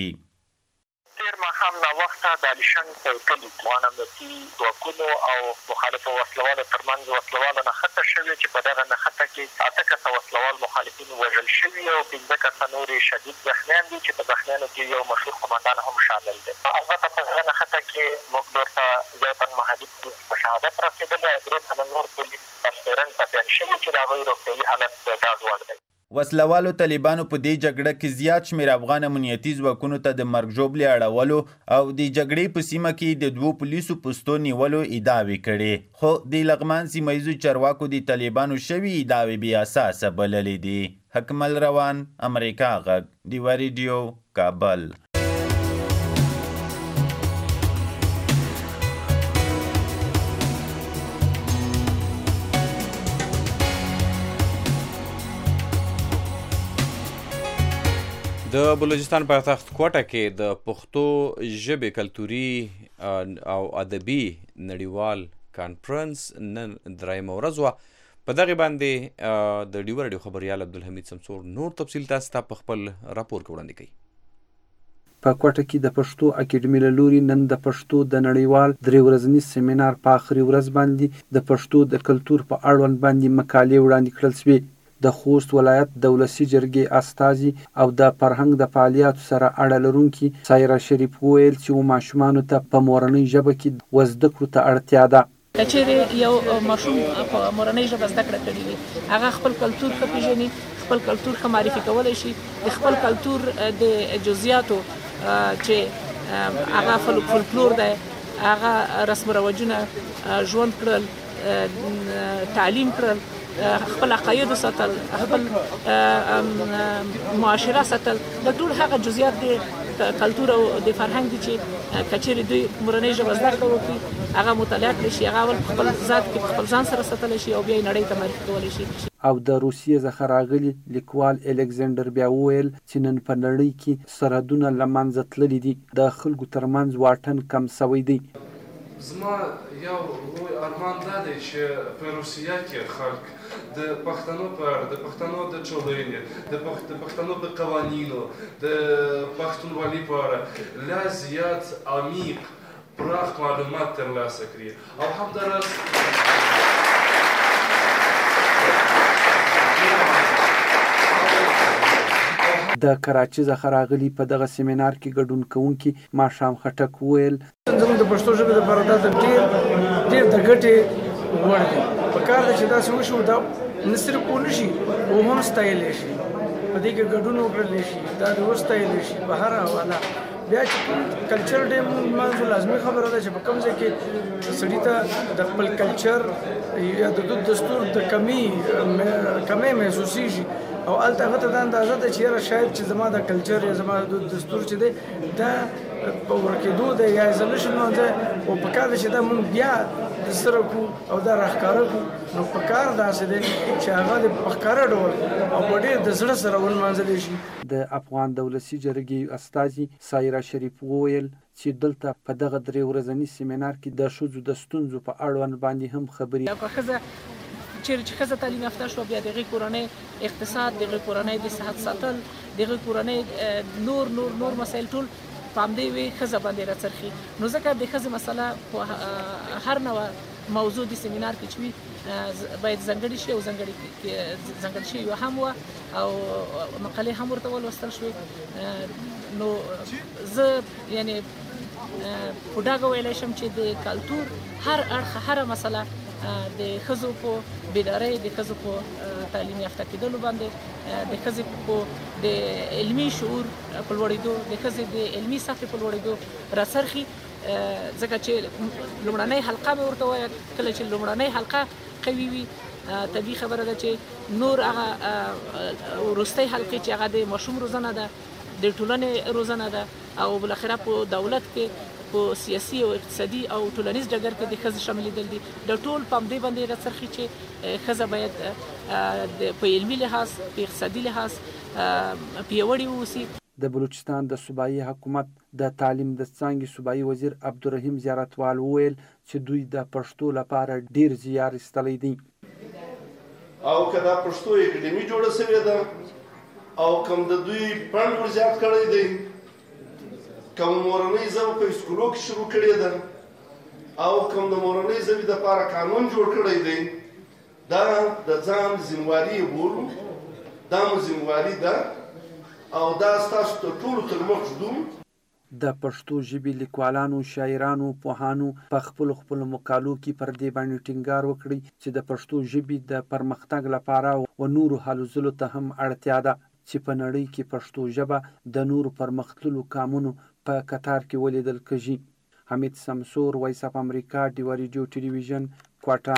تېر ماښام ناوخته د علیشنګ په کلي افغان امنیتي ځواکونو او مخالفو وسلوالو ترمنځ وسلواله نښته شوې چې په دغه نښته کې اته کسه وسلوال مخالفین وژل شوي او پنځه کسه نور یې شدید زخمیان دي چې په زخمیانو کې یو مشهور قمندان هم شامل دی. البته په دغه نښته کې موږ ورته یو تن محلي پولیس په شهادت رسېدلی او درې تنه نور پولیس په شمېرن ټپیان شوي چې د هغوی روغتیایي حالت ډاډ وړ دی. وسلوالو طالبانو په دې جګړه کې زیات شمېر افغان امنیتي ځواکونو ته د مرګ ژوبلې اړولو او د جګړې په سیمه کې د دوو پولیسو پوستو نیولو ادعاوې کړې، خو د لغمان سیمه ییزو چارواکو د طالبانو شوي ادعاوې بې اساسه بللې دي. حکمل روان، امریکا غږ، ډیوه ریډیو، کابل. د بلوچستان پایتخت کوټه کې د پښتو ژبې کلتوري او ادبي نړیوال کانفرنس نن درېیمه ورځ وه. په دغې باندې د ډیوه راډیو خبریال عبدالحمید سمسور نور تفصیل تاسو ته په خپل راپور کې وړاندې کوي. په کوټه کې د پښتو اکیډمي له لوري نن د پښتو د نړیوال درې ورځني سیمینار په آخري ورځ باندې د پښتو د کلتور په اړوند باندې مقالې وړاندې کړل شوې. د خوست ولایت د ولسي جرګې استازي او د فرهنګ د فعالیاتو سره اړه لرونکي سایره شریف وویل چې ماشومانو ته په مورنۍ ژبه کې وزده کړو ته اړتیا ده. که چیرې یو ماشوم په مورنۍ ژبه زده کړه کړې وي، هغه خپل کلتور ښه پېژني، خپل کلتور ښه معرفي کولی شي، د خپل کلتور د جزئیاتو چې هغه فولکلور دی، هغه رسم و رواجونه ژوند کړل، تعلیم کړل، خپل عقاید ساتل، خپل معاشره ساتل، د ټول هغه جزئیات د کلتور او د فرهنګ دي چې که چیرې دوی مورنۍ ژبه زده کړه وکړي، هغه مطالعه کړی شي، هغه اول خپل ذات کې خپل ځان سره ساتلی شي او بیا یې نړۍ ته معرفي کولی شي. او د روسیې څخه راغلي لیکوال الکسندر بیا وویل چې نن په نړۍ کې سرحدونه له منځه تللي دي، د خلکو ترمنځ واټن کم سوی دی. زما یو لوی ارمان دا دی چې په روسیه کې خلک د پښتنو په اړه، د پښتنو د ټولنې، د پښتنو د قوانینو، د پښتونولۍ په اړه لا زیات عمیق پراخ معلومات ترلاسه کړي او همداراز د کراچۍ څخه راغلي په دغه سیمینار کې ګډون کوونکي ماښام خټک وویل زموږ د پښتو ژبې لپاره دا ډېر ډېر د ګټې وړ دی په کار ده چې داسې وشي دا نه صرف ونه شي او هم ستایلی شي په دې کې ګډون وکړلی شي دا د وستایلی شي په هره حواله بیا چې کلچر ډے مونږ لازمي خبره ده چې په کوم ځای کې سړي ته د خپل کلچر یا د دود دستور د کمی کمی محسوسیږي او هلته هغه ته دا اندازه ده چې یاره شاید چې زما د کلچر یا زما د دود دستور چې دی دا په ورکېدو دی یا زه نشم لمانځی او په کار ده چې دا مونږ بیا د سره کړو او دا راښکاره کړو نو په کار داسې دی چې هغه د په ښکاره ډول او په ډېر د زړه سره ولمانځلی شي. د افغان دولسي جرګې استازي سایره شریف وویل چې دلته په دغه درې ورځني سیمینار کې د ښځو د ستونزو په اړوند باندې هم خبرې چیرې چې ښځه تعلیم یافته شوه بیا د هغې کورنۍ اقتصاد د هغې کورنۍ د صحت ساتل د هغې کورنۍ نور نور نور مسایل ټول په همدې یوې ښځه باندې راڅرخي نو ځکه د ښځې مسله په هر نوع موضوع د سیمینار کې چې وي باید ځانګړې شي او ځانګړې شي یو هم وه او مقالې هم ورته ولوستل شوې نو زه یعنې په ډاګه ویلی شم چې د کلتور هر اړخ هره مسله د ښځو په بیدارۍ د ښځو په تعلیم یافته کېدلو باندې د ښځې په د علمي شعور په لوړېدو د ښځې د علمي سطحې په لوړېدو راڅرخي ځکه چې لومړنۍ حلقه مې ورته وویل کله چې لومړنۍ حلقه قوي وي طبیعي خبره ده چې نور هغه وروستۍ حلقې چې هغه د ماشوم روزنه ده د ټولنې روزنه ده او بالاخره په دولت کې په سیاسي او اقتصادي او ټولنیز ډګر کې د ښځې شاملېدل دي د ټول په همدې باندې راڅرخي چې ښځه باید په علمي لحاظ په اقتصادي لحاظ پیاوړې واوسي. د بلوچستان د صوبایي حکومت د تعلیم د څانګې صوبایي وزیر عبدالرحیم زیارتوال وویل چې دوی د پښتو لپاره ډیر زیار ایستلی دی او که دا پښتو اکاډمي جوړه شوې ده او کوم د دوی فنډ ور زیات کړی دی کوم مورنۍ ژبه په سکولو کې شروع کړې ده او کوم د مورنۍ ژبې دپاره قانون جوړ کړی دی دا د ځان ذمواري یې بولو دا مو ذمواري ده او دا ستاسو تر ټولو تر مخ ږدو. د پښتو ژبې لیکوالانو شاعرانو پوهانو په خپلو خپلو مقالو کې پر دې باندې ټینګار وکړی چې د پښتو ژبې د پرمختګ لپاره و نورو هلو ځلو ته هم اړتیا ده چې په نړۍ کې پښتو ژبه د نورو پرمختللو کامونو په کتار کې ولیدل کېږي. حمید سمسور، وایس اف امریکا، ډیوا ریډیو ټلویزیون، کوټه.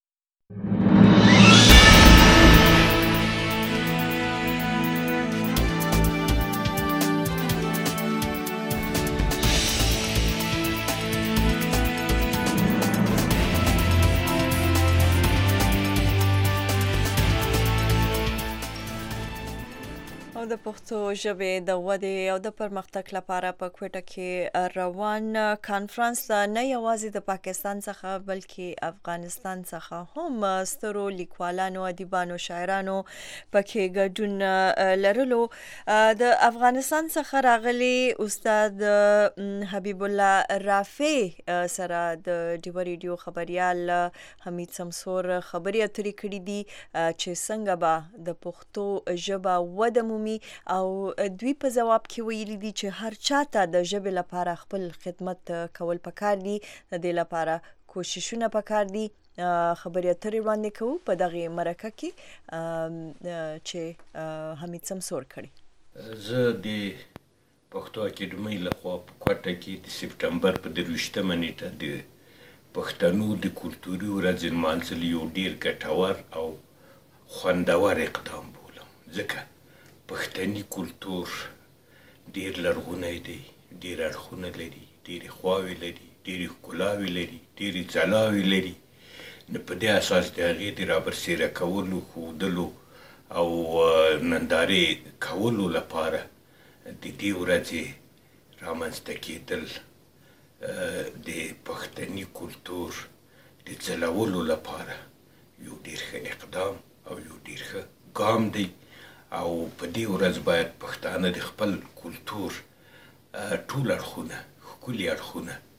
د پښتو ژبې د ودې او د پرمختګ لپاره په کوټه کې روان کانفرنس نه یوازې د پاکستان څخه بلکې افغانستان څخه هم سترو لیکوالانو، ادیبانو، شاعرانو پکې ګډون لرلو. د افغانستان څخه راغلي استاد حبیب الله رافع سره د ډیوا ریډیو خبریال حمید سمسور خبرې اترې کړې دي چې څنګه به د پښتو ژبه وده مومي او دوی په ځواب کې ویلي دي چې هر چاته د ژبې لپاره خپل خدمت کول پکار دي، د دې لپاره کوششونه پکار دي. خبرې اترې وړاندې کوو په دغه مرکه کې چې حمید سمسور کړي. زه د پښتو اکیډمۍ لخوا په کوټه کې د سپټمبر په درویشتمه نیټه د پښتنو د کلتوري ورځې نمانځل یو ډېر ګټور او خوندور اقدام بولم، ځکه پښتني کلتور ډېر لرغونی دی، ډېر اړخونه لري، ډېرې خواوې لري، ډېرې ښکلاوې لري، ډېرې ځلاوې لري. نو په دې اساس د هغې د رابرسېره کولو، ښودلو او نندارې کولو لپاره د دې ورځې رامنځته کېدل د پښتني کلتور د ځلولو لپاره یو ډېر ښه اقدام او یو ډېر ښه ګام دی. او په دې ورځ باید پښتانه د خپل کلتور ټول اړخونه، ښکلي اړخونه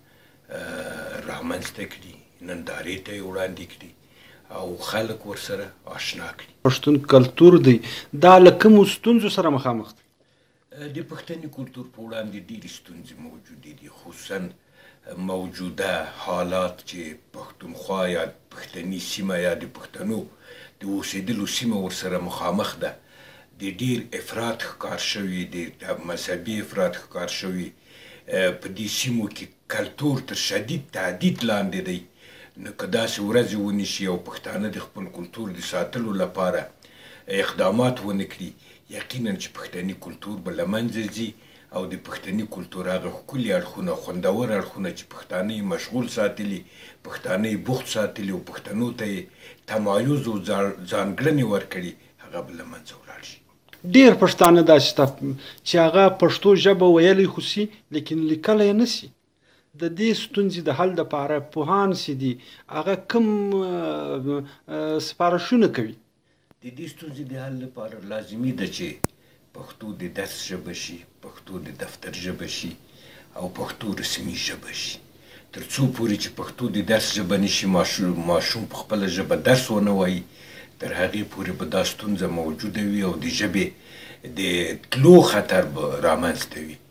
رامنځته کړي، نندارې ته یې وړاندې کړي او خلک ورسره آشنا کړي. پښتون کلتور دی دا له کومو ستونزو سره مخامخ دی؟ د پښتني کلتور په وړاندې ډېرې ستونزې موجودې دي، خصوصا موجوده حالات چې پښتونخوا یا پښتني سیمه یا د پښتنو د اوسېدلو سیمه ورسره مخامخ ده. د ډېر افراط ښکار شوي، د مذهبي افراط ښکار شوي. په دې سیمو کې کلتور تر شدید تهدید لاندې دی. نو که داسې ورځې ونیسي او پښتانه د خپل کلتور د ساتلو لپاره اقدامات ونه کړي، یقینا چې پښتني کلتور به له منځه ځي او د پښتني کلتور هغه ښکلي اړخونه، خوندور اړخونه چې پښتانه یې مشغول ساتلي، پښتانه یې بوخت ساتلي او پښتنو ته یې تمایز او ځانګړنې ورکړي، هغه به له منځه ولاړ شي. ډېر پښتانه داسې شته چې هغه پښتو ژبه ویلی خو سي لیکن لیکلی یې نه سي. د دې ستونزې د حل لپاره پوهان چې دي هغه کوم سپارښتنه کوي؟ د دې ستونزې د حل لپاره لازمي ده چې پښتو د درس ژبه شي، پښتو د دفتر ژبه شي او پښتو رسمي ژبه شي. تر څو پورې چې پښتو د درس ژبه نشي، ماشوم په خپله ژبه درس ونه وایي، تر هغې پورې به دا ستونزه موجوده وي او د ژبې د تلو خطر به رامنځته وي.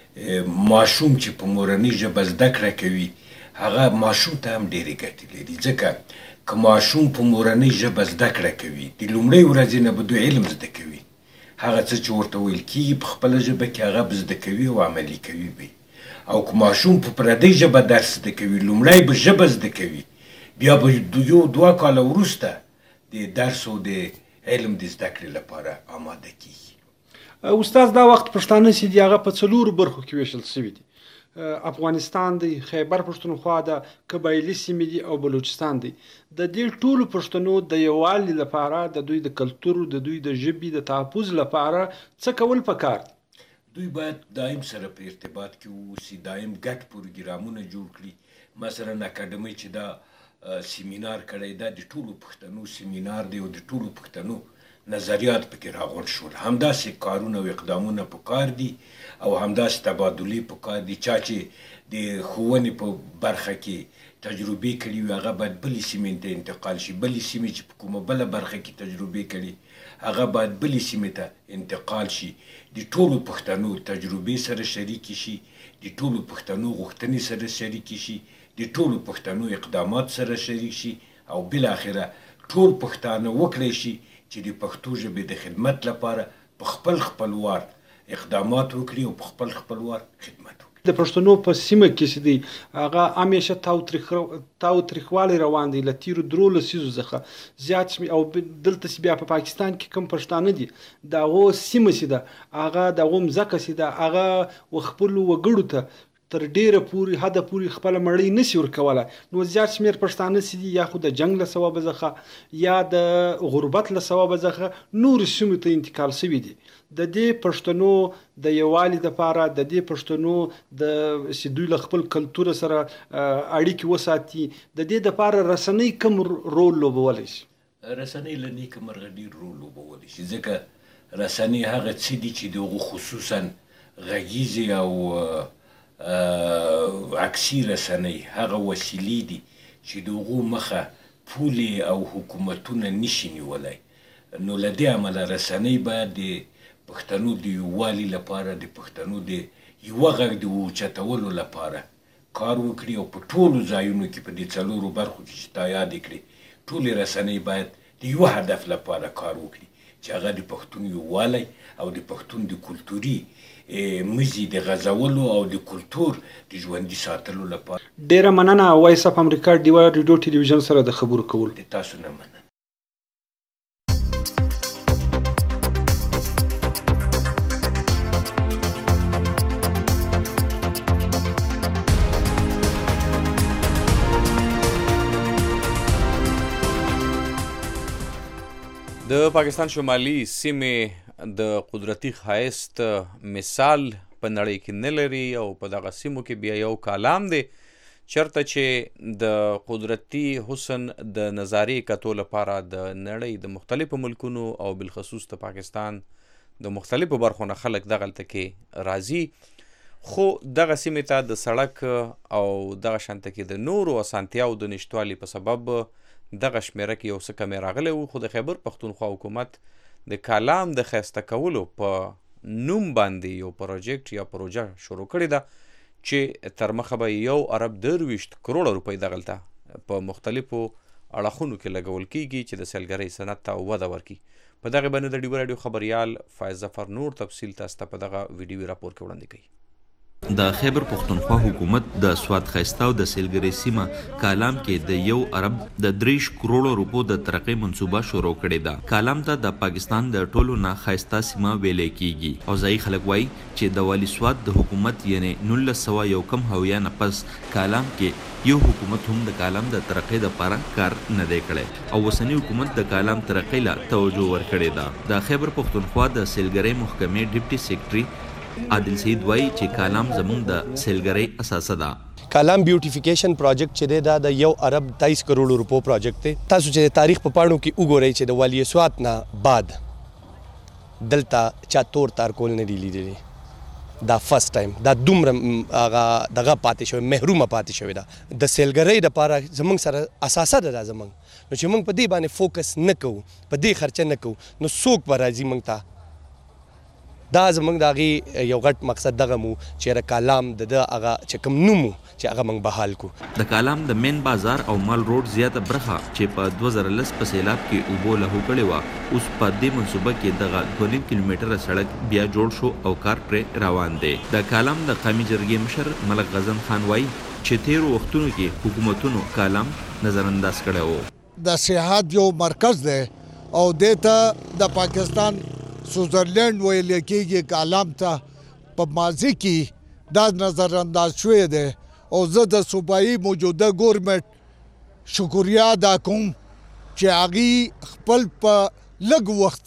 ماشوم چې په مورنۍ ژبه زده کړه کوي، هغه ماشوم ته هم ډېرې ګټې لري، ځکه که ماشوم په مورنۍ ژبه زده کړه کوي، د لومړۍ ورځې نه به دوی علم زده کوي. هغه څه چې ورته ویل کېږي په خپله ژبه کې هغه به زده کوي او عملي کوي به. او که ماشوم په پردۍ ژبه درس زده کوي، لومړی به ژبه زده کوي، بیا به یو دوه کاله وروسته د درس او د علم د زده کړې لپاره آماده کېږي. استاد دا وخت پښتانه چې دي هغه په څلورو برخو کې ویشل شوي دي. افغانستان دی، خیبر پښتونخوا ده، قبایلي سیمې دي او بلوچستان دی. د دې ټولو پښتنو د یووالي لپاره، د دوی د کلتور، د دوی د ژبې د تحفظ لپاره څه کول پکار دي؟ دوی باید دایم سره په ارتباط کې واوسي، دایم ګډ پروګرامونه جوړ کړي. مثلا اکاډمۍ چې دا سیمینار کړی، دا د ټولو پښتنو سیمینار دی او د ټولو پښتنو نظریات پکې راغونډ شول. همداسې کارونه او اقدامونه پکار دي او همداسې تبادلې پکار دي. چا چې د ښوونې په برخه کې تجربې کړي وي، هغه باید بلې سیمې ته انتقال شي. بلې سیمې چې په کومه بله برخه کې تجربې کړي، هغه باید بلې سیمې ته انتقال شي. د ټولو پښتنو تجربې سره شریکې شي، د ټولو پښتنو غوښتنې سره شریکې شي، د ټولو پښتنو اقدامات سره شریک شي او بالاخره ټول پښتانه وکړی شي چې د پښتو ژبې د خدمت لپاره په خپل خپلوار اقدامات وکړي او په خپل خپلوار خدمت وکړي. د پښتنو په سیمه کې چې دی هغه همیشه تاوتریخوالی روان دی له تیرو درو لسیزو څخه زیات شمېر. او دلته چې بیا په پاکستان کې کوم پښتانه دي، د هغو سیمه چې ده هغه د هغو مځکه چې ده هغه خپلو وګړو ته تر ډیره پورې حده پورې خپله مړۍ نشي ورکولی. نو زیات شمېر پښتانه چې دي یا خو د جنګ له سببه څخه یا د غربت له سببه څخه نورو سیمو ته انتقال شوي دي. د دې پښتنو د یووالي دپاره، د دې پښتنو د چې دوی له خپل کلتور سره اړیکې وساتي، د دې دپاره رسنۍ کوم رول لوبولی شي؟ رسنۍ له نیکه مرغه ډېر رول لوبولی شي، ځکه رسنۍ هغه څه دي چې د هغو خصوصا غږیزې او عکسي رسنۍ هغه وسیلې دي چې د هغو مخه پولې او حکومتونه نشي نیولی. نو له دې امله رسنۍ باید د پښتنو د یووالي لپاره، د پښتنو د یوه غږ د اوچتولو لپاره کار وکړي او په ټولو ځایونو کې په دې څلورو برخو کې چې تا یادې کړې، ټولې رسنۍ باید د یوه هدف لپاره کار وکړي چې هغه د پښتون یووالی او د پښتون د کلتوري مزي د غځولو او د کلتور د ژوندي ساتلو لپاره. ډیره مننه وایس اف امریکا ډیوا ریډیو ټلویزیون سره د خبرو کولو. د تاسو نه مننه. د پاکستان شمالي سیمې د قدرتي ښایست مثال په نړۍ کې نه لري او په دغه سیمو کې بیا یو کالام دی چېرته چې د قدرتي حسن د نظارې کتو لپاره د نړۍ د مختلفو ملکونو او بالخصوص د پاکستان د مختلفو برخو نه خلک دغلته کې راځي خو دغه سیمې ته د سړک او دغه شانته کې د نورو اسانتیاو د نشتوالي په سبب دغه شمیره کې یو څه کمې راغلی و. خو د خیبر پښتونخوا حکومت د کالام د ښایسته کولو په نوم باندې یو پروجیکټ یا پروژه شروع کړې ده چې تر مخه به یو ارب درویشت کروړه روپۍ دغلته په مختلفو اړخونو کې لګول کیږي چې د سیلګرۍ صنعت ته وده ورکړي. په دغه باندې د ډیو راډیو خبریال فایز ظفر نور تفصیل تاسو ته په دغه ویډیو راپور کې وړاندې کوي. د خیبر پښتونخوا حکومت د سواد ښایسته او د سیلګرۍ سیمه کالام کې د یو ارب د دریش کروړو روپو د ترقۍ منصوبه شروع کړې ده. کالام ته د پاکستان د ټولو نه ښایسته سیمه ویلې کیږي او ځایي خلک وایي چې د والي سواد د حکومت یعنی نولس سوه یو کم هویا نه پس کالام کې یو حکومت هم د کالام د ترقۍ دپاره کار نه دی کړی او اوسنی حکومت د کالام ترقۍ له توجه ورکړې ده. د خیبر پښتونخوا د سیلګرۍ محکمې ډیپټي سیکرټري عادل سعید وایي چې کالام زموږ د سیلګرۍ اساسه ده. کالام بیوټیفیکیشن پروجیکټ چې دی دا د یو ارب تیئیس کروڑو روپو پروجیکټ دی. تاسو چې تاریخ په پاڼو کې وګورئ چې د والی سوات نه بعد دلته چا تور تار کول نه دی لیدلی. دا فرست ټایم دا دومره هغه دغه پاتې شوی محرومه پاتې شوی ده. د سیلګرۍ دپاره زموږ سره اساسه ده دا زموږ. نو چې موږ په دې باندې فوکس نه کوو په دې خرچه نه کوو نو څوک به راځي موږ ته. دا زموږ د هغې یو غټ مقصد دغه مو چې د کالام د ده هغه چې کوم نوم و چې هغه موږ بحال کړو. د کالام د مین بازار او مال روډ زیاته برخه چې په دوه زره لس په سیلاب کې اوبو لهو کړې وه اوس په دې منصوبه کې دغه دوه نیم کیلومیټره سړک بیا جوړ شو او کار پرې روان دی. د کالام د قومي جرګې مشر ملک غزن خان وایي چې تیرو وختونو کې حکومتونو کالام نظرانداز کړی و. د سیاحت یو مرکز دی او دې ته د پاکستان سویزرلینډ ویل کېږي. کالام ته په ماضي کې دا نظر انداز شوی دی او زه د صوبایي موجوده ګورنمنټ شکریه ادا کوم چې هغې خپل په لږ وخت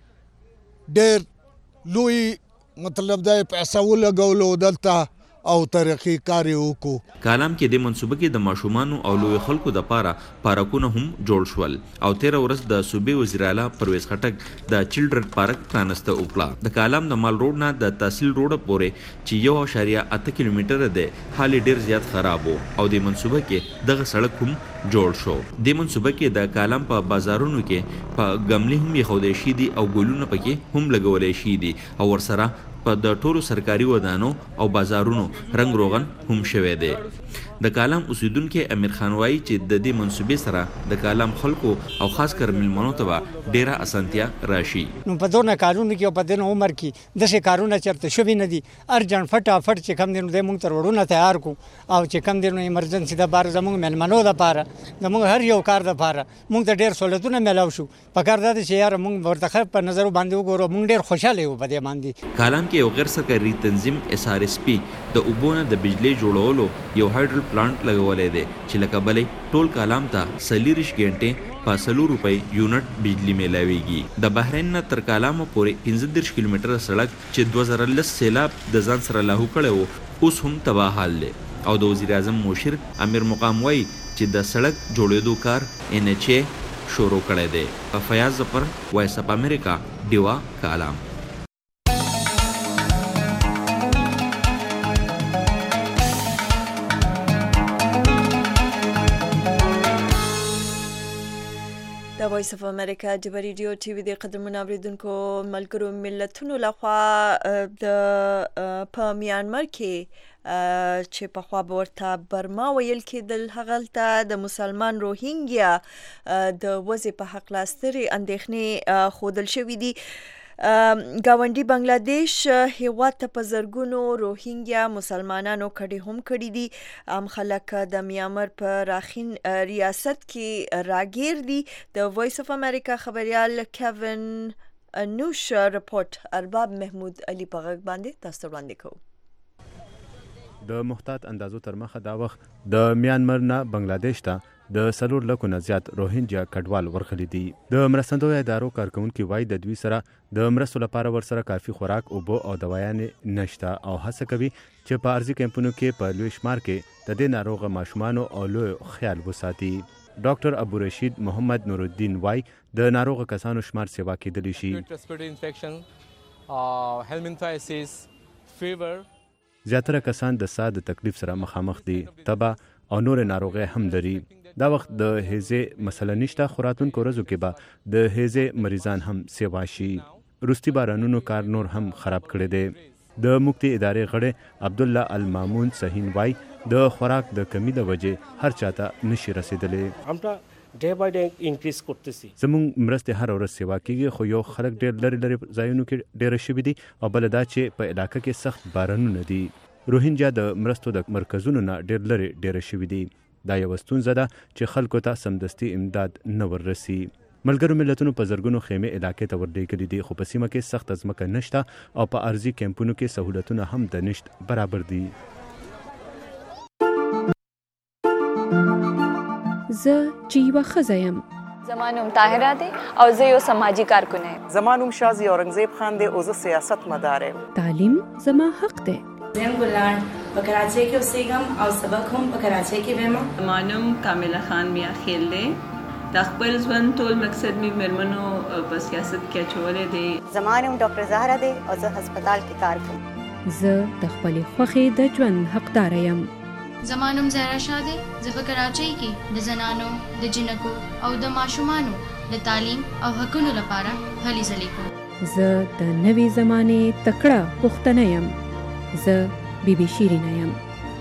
کې ډېر لوی مطلب دا پیسه ولګولو دلته او ترقی کاری وکړو. کالام کې د منصوبه کې د ماشومانو او لوی خلکو د پاره پارکونه هم جوړ شول او تیره ورځ د صوبې وزیر اعلی پرویز خټک د چلډرن پارک پرانسته وکړه. د کالام د مال روډ نه د تحصیل روډ پورې چې یو اشاریه اته کیلومتره دی حال ډیر زیات خراب وو او د منصوبه کې دغه سړک هم جوړ شو. د منصوبه کې د کالام په بازارونو کې په ګملې هم یخودې شي دي او ګلونه پکې هم لګولې شي دي او ورسره په د ټولو سرکاري ودانو او بازارونو رنگ روغن هم شوی دی. د کالام اوسیدونکو امیر خان وایي چې د دې منصوبې سره د کالام خلکو او خاص کر میلمنو ته ډیره اسانتیا راشي. نو په دونه کارونو کې او په دې عمر کې دغه کارونه چرته شوي نه دي. ارجن فټافټ چې کم دینو د مونږ تر وړونه تیار کو او چې کم دینو ایمرجنسي د بار زموږ میلمنو لپاره زموږ هر یو کار لپاره مونږ ته ډیر سہولتونه ملاو شو. په کار دا چې یار مونږ ورته په نظر باندې وګورو مونږ ډیر خوشاله یو په دې باندې. کالام کې یو غیر سرکاري تنظیم اس ار اس پی د اوبونه د بجلی جوړولو یو هایډرل پلانټ لګولې دی چې لکه بلې ټول کالام ته څلوېښت غنټې په څلور روپۍ یونټ بجلی میلاویږي. د بحرین نه تر کالامه پورې پنځه دېرش کیلومتره سړک چې دوه زره لس سیلاب د ځان سره لاهو کړی و اوس هم تباه حال دی او د وزیر اعظم مشیر امیر مقام وایي چې د سړک جوړېدو کار ان ایچ اے شروع کړی دی. فیاض ظفر وایس اف امریکا ډیوا کالام. د وایس اف امریکا د ریډیو ټي وي د قدرمنو اوریدونکو ملګرو ملتونو لخوا د په میانمار کې چې په خوا ورته برما ویل کېدل هغلته د مسلمان روهینګیا د وضع په حق لاستري اندېښنې ښودل شوې دي. ګاونډي بنگلاديش هیواد ته په زرګونو روهینګیا مسلمانانو کډي هم کړي دي. ام خلک د میامر په راخین ریاست کې راګیر دي. د وایس اف امریکا خبريال کیوین نوش رپورت ارباب محمود علي په غږ باندې تاسو وړاندې کوو. د محتاط اندازو تر مخه دا وخت د میانمر نه بنگلاديش ته د سلور لکو نه زیات روهینجا کډوال ورغلي دي. د مرستندوی ادارو کارکونکي وایي د دوی سره د مرستو لپاره ورسره کافي خوراک، اوبه او دوايانې نشته او هڅه کوي چې په ارزي کیمپونو کې په لوی شمار کې د دې ناروغه ماشومانو او لوی خیال وساتي. ډاکټر ابو رشید محمد نور الدین وایي د ناروغه کسانو شمار سیوا کېدلی شي. زیاتره کسان د ساه د تکلیف سره مخامخ دي، تبه او نور ناروغۍ هم لري. دا وخت د هیزې مسله نشته، خو راتلونکو ورځو کې به د هیزې مریضان هم سیوا شي. روستي بارانونو کار نور هم خراب کړی دی. د مکتي ادارې غړی عبدالله المامون سهین وای د خوراک د کمی د وجې هر چاته نشي رسیدلی. ډے بای ډے انکریز کرতেছি. زموږ مرستې هر ورځ سیوا کیږي، خو یو خلک ډېر لري لري ځایونو کې ډېره شوي دي او بله دا چې په علاقه کې سخت بارانونه دي. روهینجا د مرستو د مرکزونو نه ډېر لري ډېره شوي دي. دا یوه ستونزه ده چې خلکو ته سمدستي امداد نه وررسي. ملګرو ملتونو په زرګونو خیمې علاقې ته ورلېږلي دي، خو په سیمه کې سخته ځمکه نشته او په ارضي کیمپونو کې سهولتونه هم د نشت برابر دي. زه چې یوه ښځه یم. زما نوم طاهره دی او زه یو سماجي کارکونه یم. زما نوم شازي اورنګزیب خان دی او زه سیاست مدار یم. تعلیم زما حق دی. زم ګلان په کراچۍ کې اوسېږم او سبق هم په کراچۍ کې وایم. زما نوم کامله خان میا خیل دی. د خپل ژوند ټول مقصد مې مېرمنو په سیاست کې اچولی دی. زما نوم ډاکټر زهره دی او زه هسپتال کې کار کوم. زه د خپلې خوښې د ژوند حقداره یم. زما نوم زهرا شاه دی. زه په کراچۍ کې د زنانو، د جنکو او د ماشومانو د تعلیم او حقونو لپاره هلې ځلې کوم. زه د نوې زمانې تکړه پښتنه یم. زه بی بی شیرینه یم.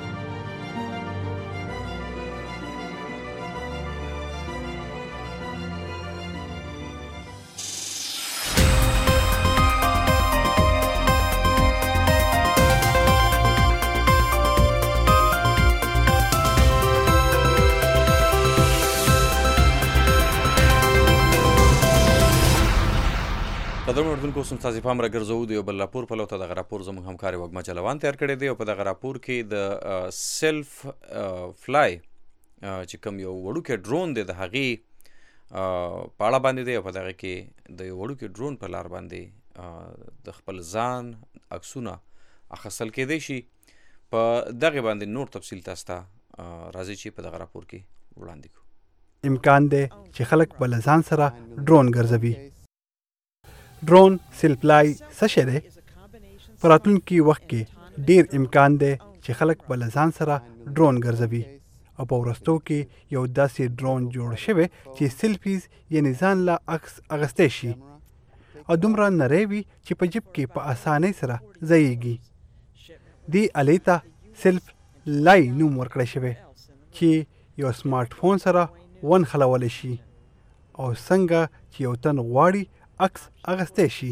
قدرمن اردوونکو اوس هم تاسې پام راګرځوو د یو بل راپور پلو ته. دغه راپور زموږ همکار وږمه چلوان تیار کړی دی او په دغه راپور کې د سیلف فلای چې کوم یو وړوکی ډرون دی د هغې په اړه باندې دی او په دغه کې د یو وړوکي ډرون په لار باندې د خپل ځان عکسونه اخیستل کیدی شي. په دغه باندې نور تفصیل تاسو ته راځي چې په دغه راپور کې وړاندې کړو. امکان دی چې خلک به له ځان سره ډرون ګرځوي. ډرون سیلفلای څه شی دی؟ په راتلونکي وخت کې ډیر امکان دی چې خلک به له ځان سره ډرون ګرځوي او په وروستو کې یو داسې ډرون جوړ شوی چې سیلفیز یعنې ځان له عکس اخیستی شي او دومره نری وي چې په جیب کې په اسانۍ سره ځایږي. دې الې ته سیلف لای نوم ورکړی شوی چې یو سمارټ فون سره ونښلولی شي او څنګه چې یو تن غواړي عکس اخیستی شي.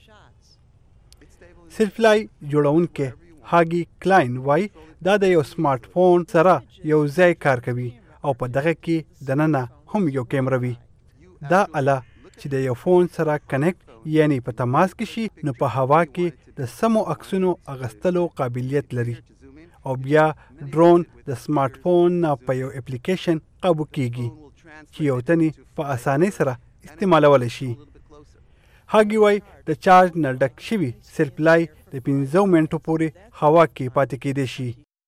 سیلفلای جوړونکی هاګي کلاین وای دا د یو سمارټ فون سره یو ځای کار کوي او په دغه کې دننه هم یو کیمره وي. دا اله چې د یو فون سره کنیکټ یعنی په تماس کې شي نو په هوا کې د سمو عکسونو اخیستلو قابلیت لري او بیا ډرون د سمارټ فون نه په یو اپلیکیشن قابو کیږي چې یو تنې په اسانۍ سره استعمالولی شي. هاګي وای د چارج نه ډک شوي سیلفلای د پنځو منټو پورې هوا کې پاتې کیدی شي.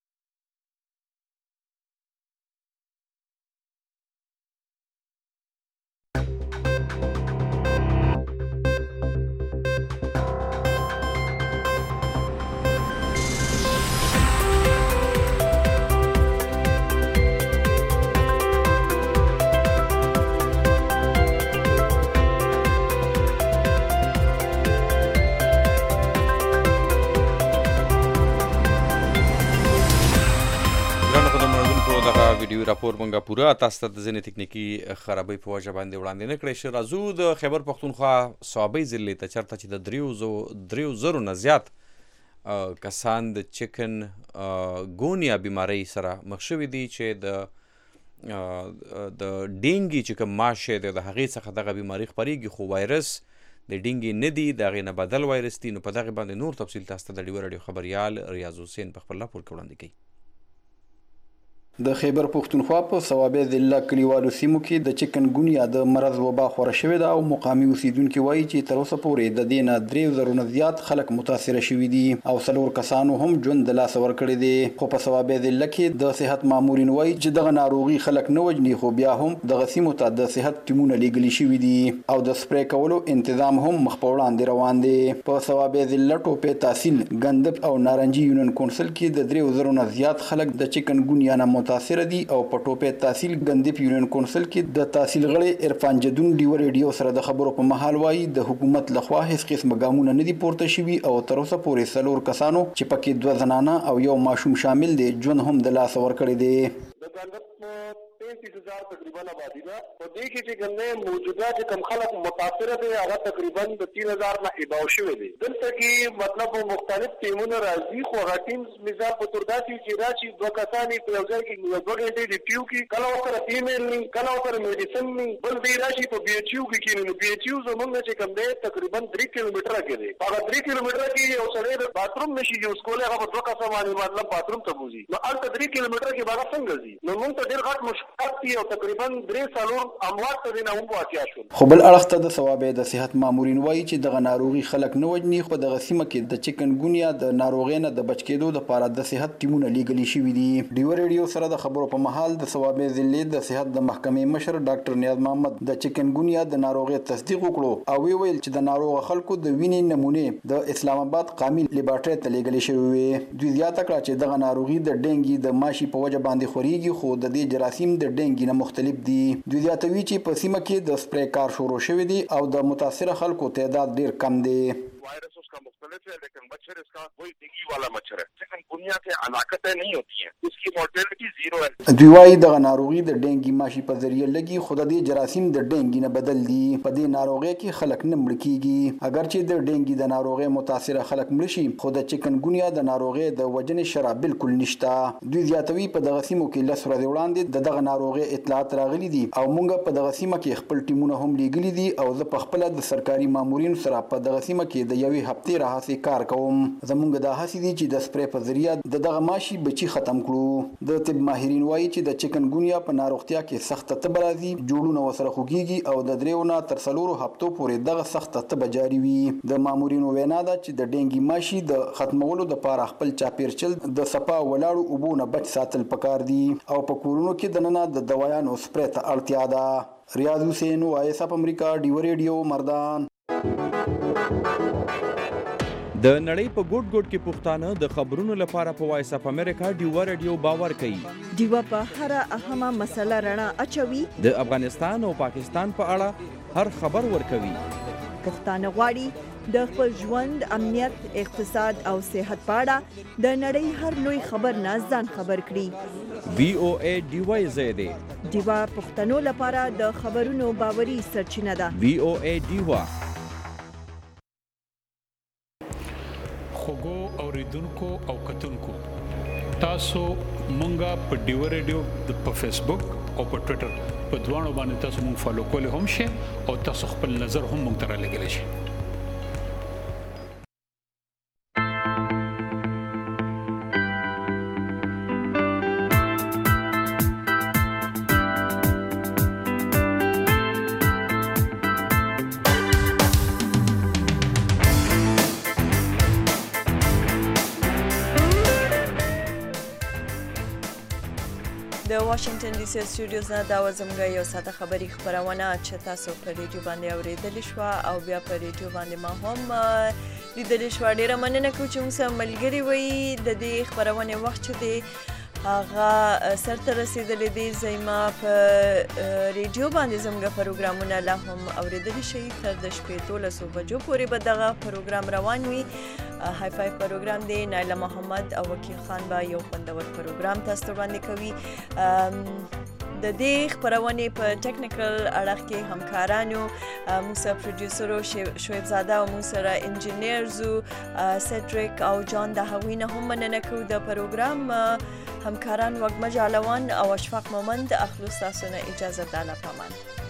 ویډیو راپور مونږه پوره تاسو ته د ځینې تکنیکي خرابۍ په وجه باندې وړاندې نه کړی شي. راځو د خیبر پښتونخوا صوابۍ ضلع ته چېرته چې د دریو زو دریو زرو نه زیات کسان د چکن ګونیا بیمارۍ سره مخ شوي دي چې د د ډینګي چې کوم ماش دی د هغې څخه دغه بیماري خپرېږي خو وایرس د ډینګي نه دي، د هغې نه بدل وایرس دي. نو په دغې باندې نور تفصیل تاسو ته د ډیوه راډیو خبریال ریاض حسین په خپل راپور کې وړاندې کوي. د خیبر پښتونخوا په ثوابه ضلع کلیوالو سیمو کې د چکن ګونیا د مرض وبا خوره شوې ده او مقامي اوسیدونکو وایي چې تر اوسه پورې د دې نه درې زره نه زیات خلک متاثره شوي دي او څلور کسانو هم ژوند د لاسه ورکړی دی. خو په ثوابه ضلع کې د صحت مامورین وایي چې دغه ناروغي خلک نه وژني، خو بیا هم دغه سیمو ته د صحت ټیمونه لیږلي شوي دي او د سپری کولو تنظیم هم مخ په وړاندې روان دی. په ثوابه ضلع ټوپې تحصیل ګندب او نارنجي یونین کونسل کې د درې زره نه زیات خلک د چکن ګونیا نه متاثر دي او په ټوپې تحصیل ګندب یونین کونسل کې د تحصیل غړي عرفان جدون ډیو ریډیو سره د خبرو په مهال وایي د حکومت لخوا هیڅ قسم ګامونه نه دي پورته شوي او تر اوسه پورې څلور کسانو چې پکې دوه زنانه او یو ماشوم شامل دي ژوند هم د لاسه ورکړی دی. पैंतीस हजार तकरीबन आबादी है और देखिए कि गन्ने मौजूदा जो कम खलक मुतासर है अगर तकरीबन तीन हजार ना इबावशे हुए दिल तक की मतलब वो मुख्तलिफ टीमों ने राजी को हर टीम मिजाज बतुर्दासी चिराची दो कसानी प्रोजेक्ट की दो घंटे रिव्यू की कल होकर फीमेल नहीं कल होकर मेडिसिन नहीं बल दी राशि तो बीएचयू की की बीएचयू जो मंगे चे कम दे तकरीबन तीन किलोमीटर के दे अगर तीन किलोमीटर की ये सरे बाथरूम में शी जो स्कूल है दो कसानी मतलब बाथरूम तबूजी न अल तीन किलोमीटर के बाद संगल जी न मुंग तो दिल घाट मुश्किल خو بل اړخ ته د ثوابه د صحت مامورین وایي چې دغه ناروغي خلک نه وژني، خو دغه سیمه کې د چکن ګونیا د ناروغۍ نه د بچ کېدو لپاره د صحت ټیمونه لیږلي شوي دي. ډیو ریډیو سره د خبرو په مهال د ثوابه ضلع د صحت د محکمې مشر ډاکټر نیاز محمد د چکن ګونیا د ناروغۍ تصدیق وکړو او وی ویل چې د ناروغ خلکو د وینې نمونې د اسلام آباد قامي لیبارټري ته لیږلي شوي وي. دوی زیاته کړه چې دغه ناروغي د ډینګي د ماشي په وجه باندې خوريږي، خو د دې جراثیم د ډینګي نه مختلف دي. دوی زیاتوي چې په سیمه کې د سپری کار شروع شوی دی او د متاثره خلکو تعداد ډیر کم دی. वायरस उसका मुख्तलिफ है लेकिन मच्छर इसका वही डिगी वाला मच्छर है। चिकन गुनिया से अलाकतें नहीं होती हैं, उसकी मोर्टेलिटी जीरो है. دوی وايي دغه ناروغي د ډینګي ماشي په ذریعه لګي، خو د دې جراثیم د ډینګي نه بدل دي. په دې ناروغي کې خلک نه مړ کیږي، اگر چې د ډینګي د ناروغي متاثره خلک مړ شي، خو د چکن ګونیا د ناروغي د وجنې شرع بالکل نشته. دوی زیاتوي په دغه سیمو کې لس ورځې وړاندې د دغه ناروغي اطلاعات راغلي دي او مونږ په دغه سیمه کې خپل ټیمونه هم لیږلي دي او زه په خپل د سرکاري مامورینو سره په دغه سیمه کې د یوې هفتې راهسې کار کوم. زمونږ دا هڅې دي چې د سپری په ذریعه د دغه ماشي بچي ختم کړو. د طب ماهرین وایي چې د چکن ګونیا په ناروغتیا کې سخته تبه راځي، جوړونه ورسره خوږیږي او د دریو نه تر څلورو هفتو پورې دغه سخته تبه جاري وي. د مامورینو وینا ده چې د ډینګي ماشي د ختمولو دپاره خپل چاپیرچل د صفا ولاړو اوبو نه بچ ساتل پکار دي او په کورونو کې دننه د دوایانو سپری ته اړتیا ده. ریاض حسین، وایس اپ امریکا، ډیو ریډیو، مردان. د نړۍ په ګوټ ګوټ کې پښتانه د خبرونو لپاره په وایس اپ امریکا ډیو ریډیو باور کوي. ډیو په هر اهمه مسله رڼا اچوي. د افغانستان او پاکستان په اړه هر خبر ورکوي. پښتانه غواړي د خپل ژوند، امنیت، اقتصاد او صحت په اړه د نړۍ هر لوی خبر نه ځان خبر کړي. وی او ای ډیو زیاده ډیو پښتنو لپاره د خبرونو باوري سرچینه ده. وی او ای ډیو خوګو اوریدونکو او کتونکو تاسو مونږه په ډیو ریډیو په فیسبوک او په ټوئیټر په دوانو باندې تاسو مونږ فالو کولی هم شئ او تاسو خپل نظر هم مونږ ته رالیږلی شئ. د واشنگټن ډي سي سټوډیوز نه دا زموږ یو ساده خبري خبرونه چې تاسو په ریډیو باندې اورېدلی شوه او بیا په ریډیو باندې ما هم لیدلی شوه. ډېره مننه کوم چې موږ سره ملګري وئ. د دې خپرونې وخت چې دی هغه سرته رسېدلی دی. زما په ریډیو باندې زموږ پروګرامونه لا هم اورېدلی شئ. تر د شپې دولسو بجو پورې به دغه پروګرام روان وي. های فایو پروګرام دی. نایله محمد او وکیل خان به یو خوندور پروګرام تاسو ته وړاندې کوي. د دې خپرونې په ټیکنیکل اړخ کې همکارانو موږ سره پروډیوسر شعیب زاده او موږ سره انجینیرزو سیډریک او جان د هغوی نه هم مننه کوو. د پروګرام همکاران وږمه جالوان او اشفاق مومند اخلو ستاسو نه اجازه ده. الله پامان.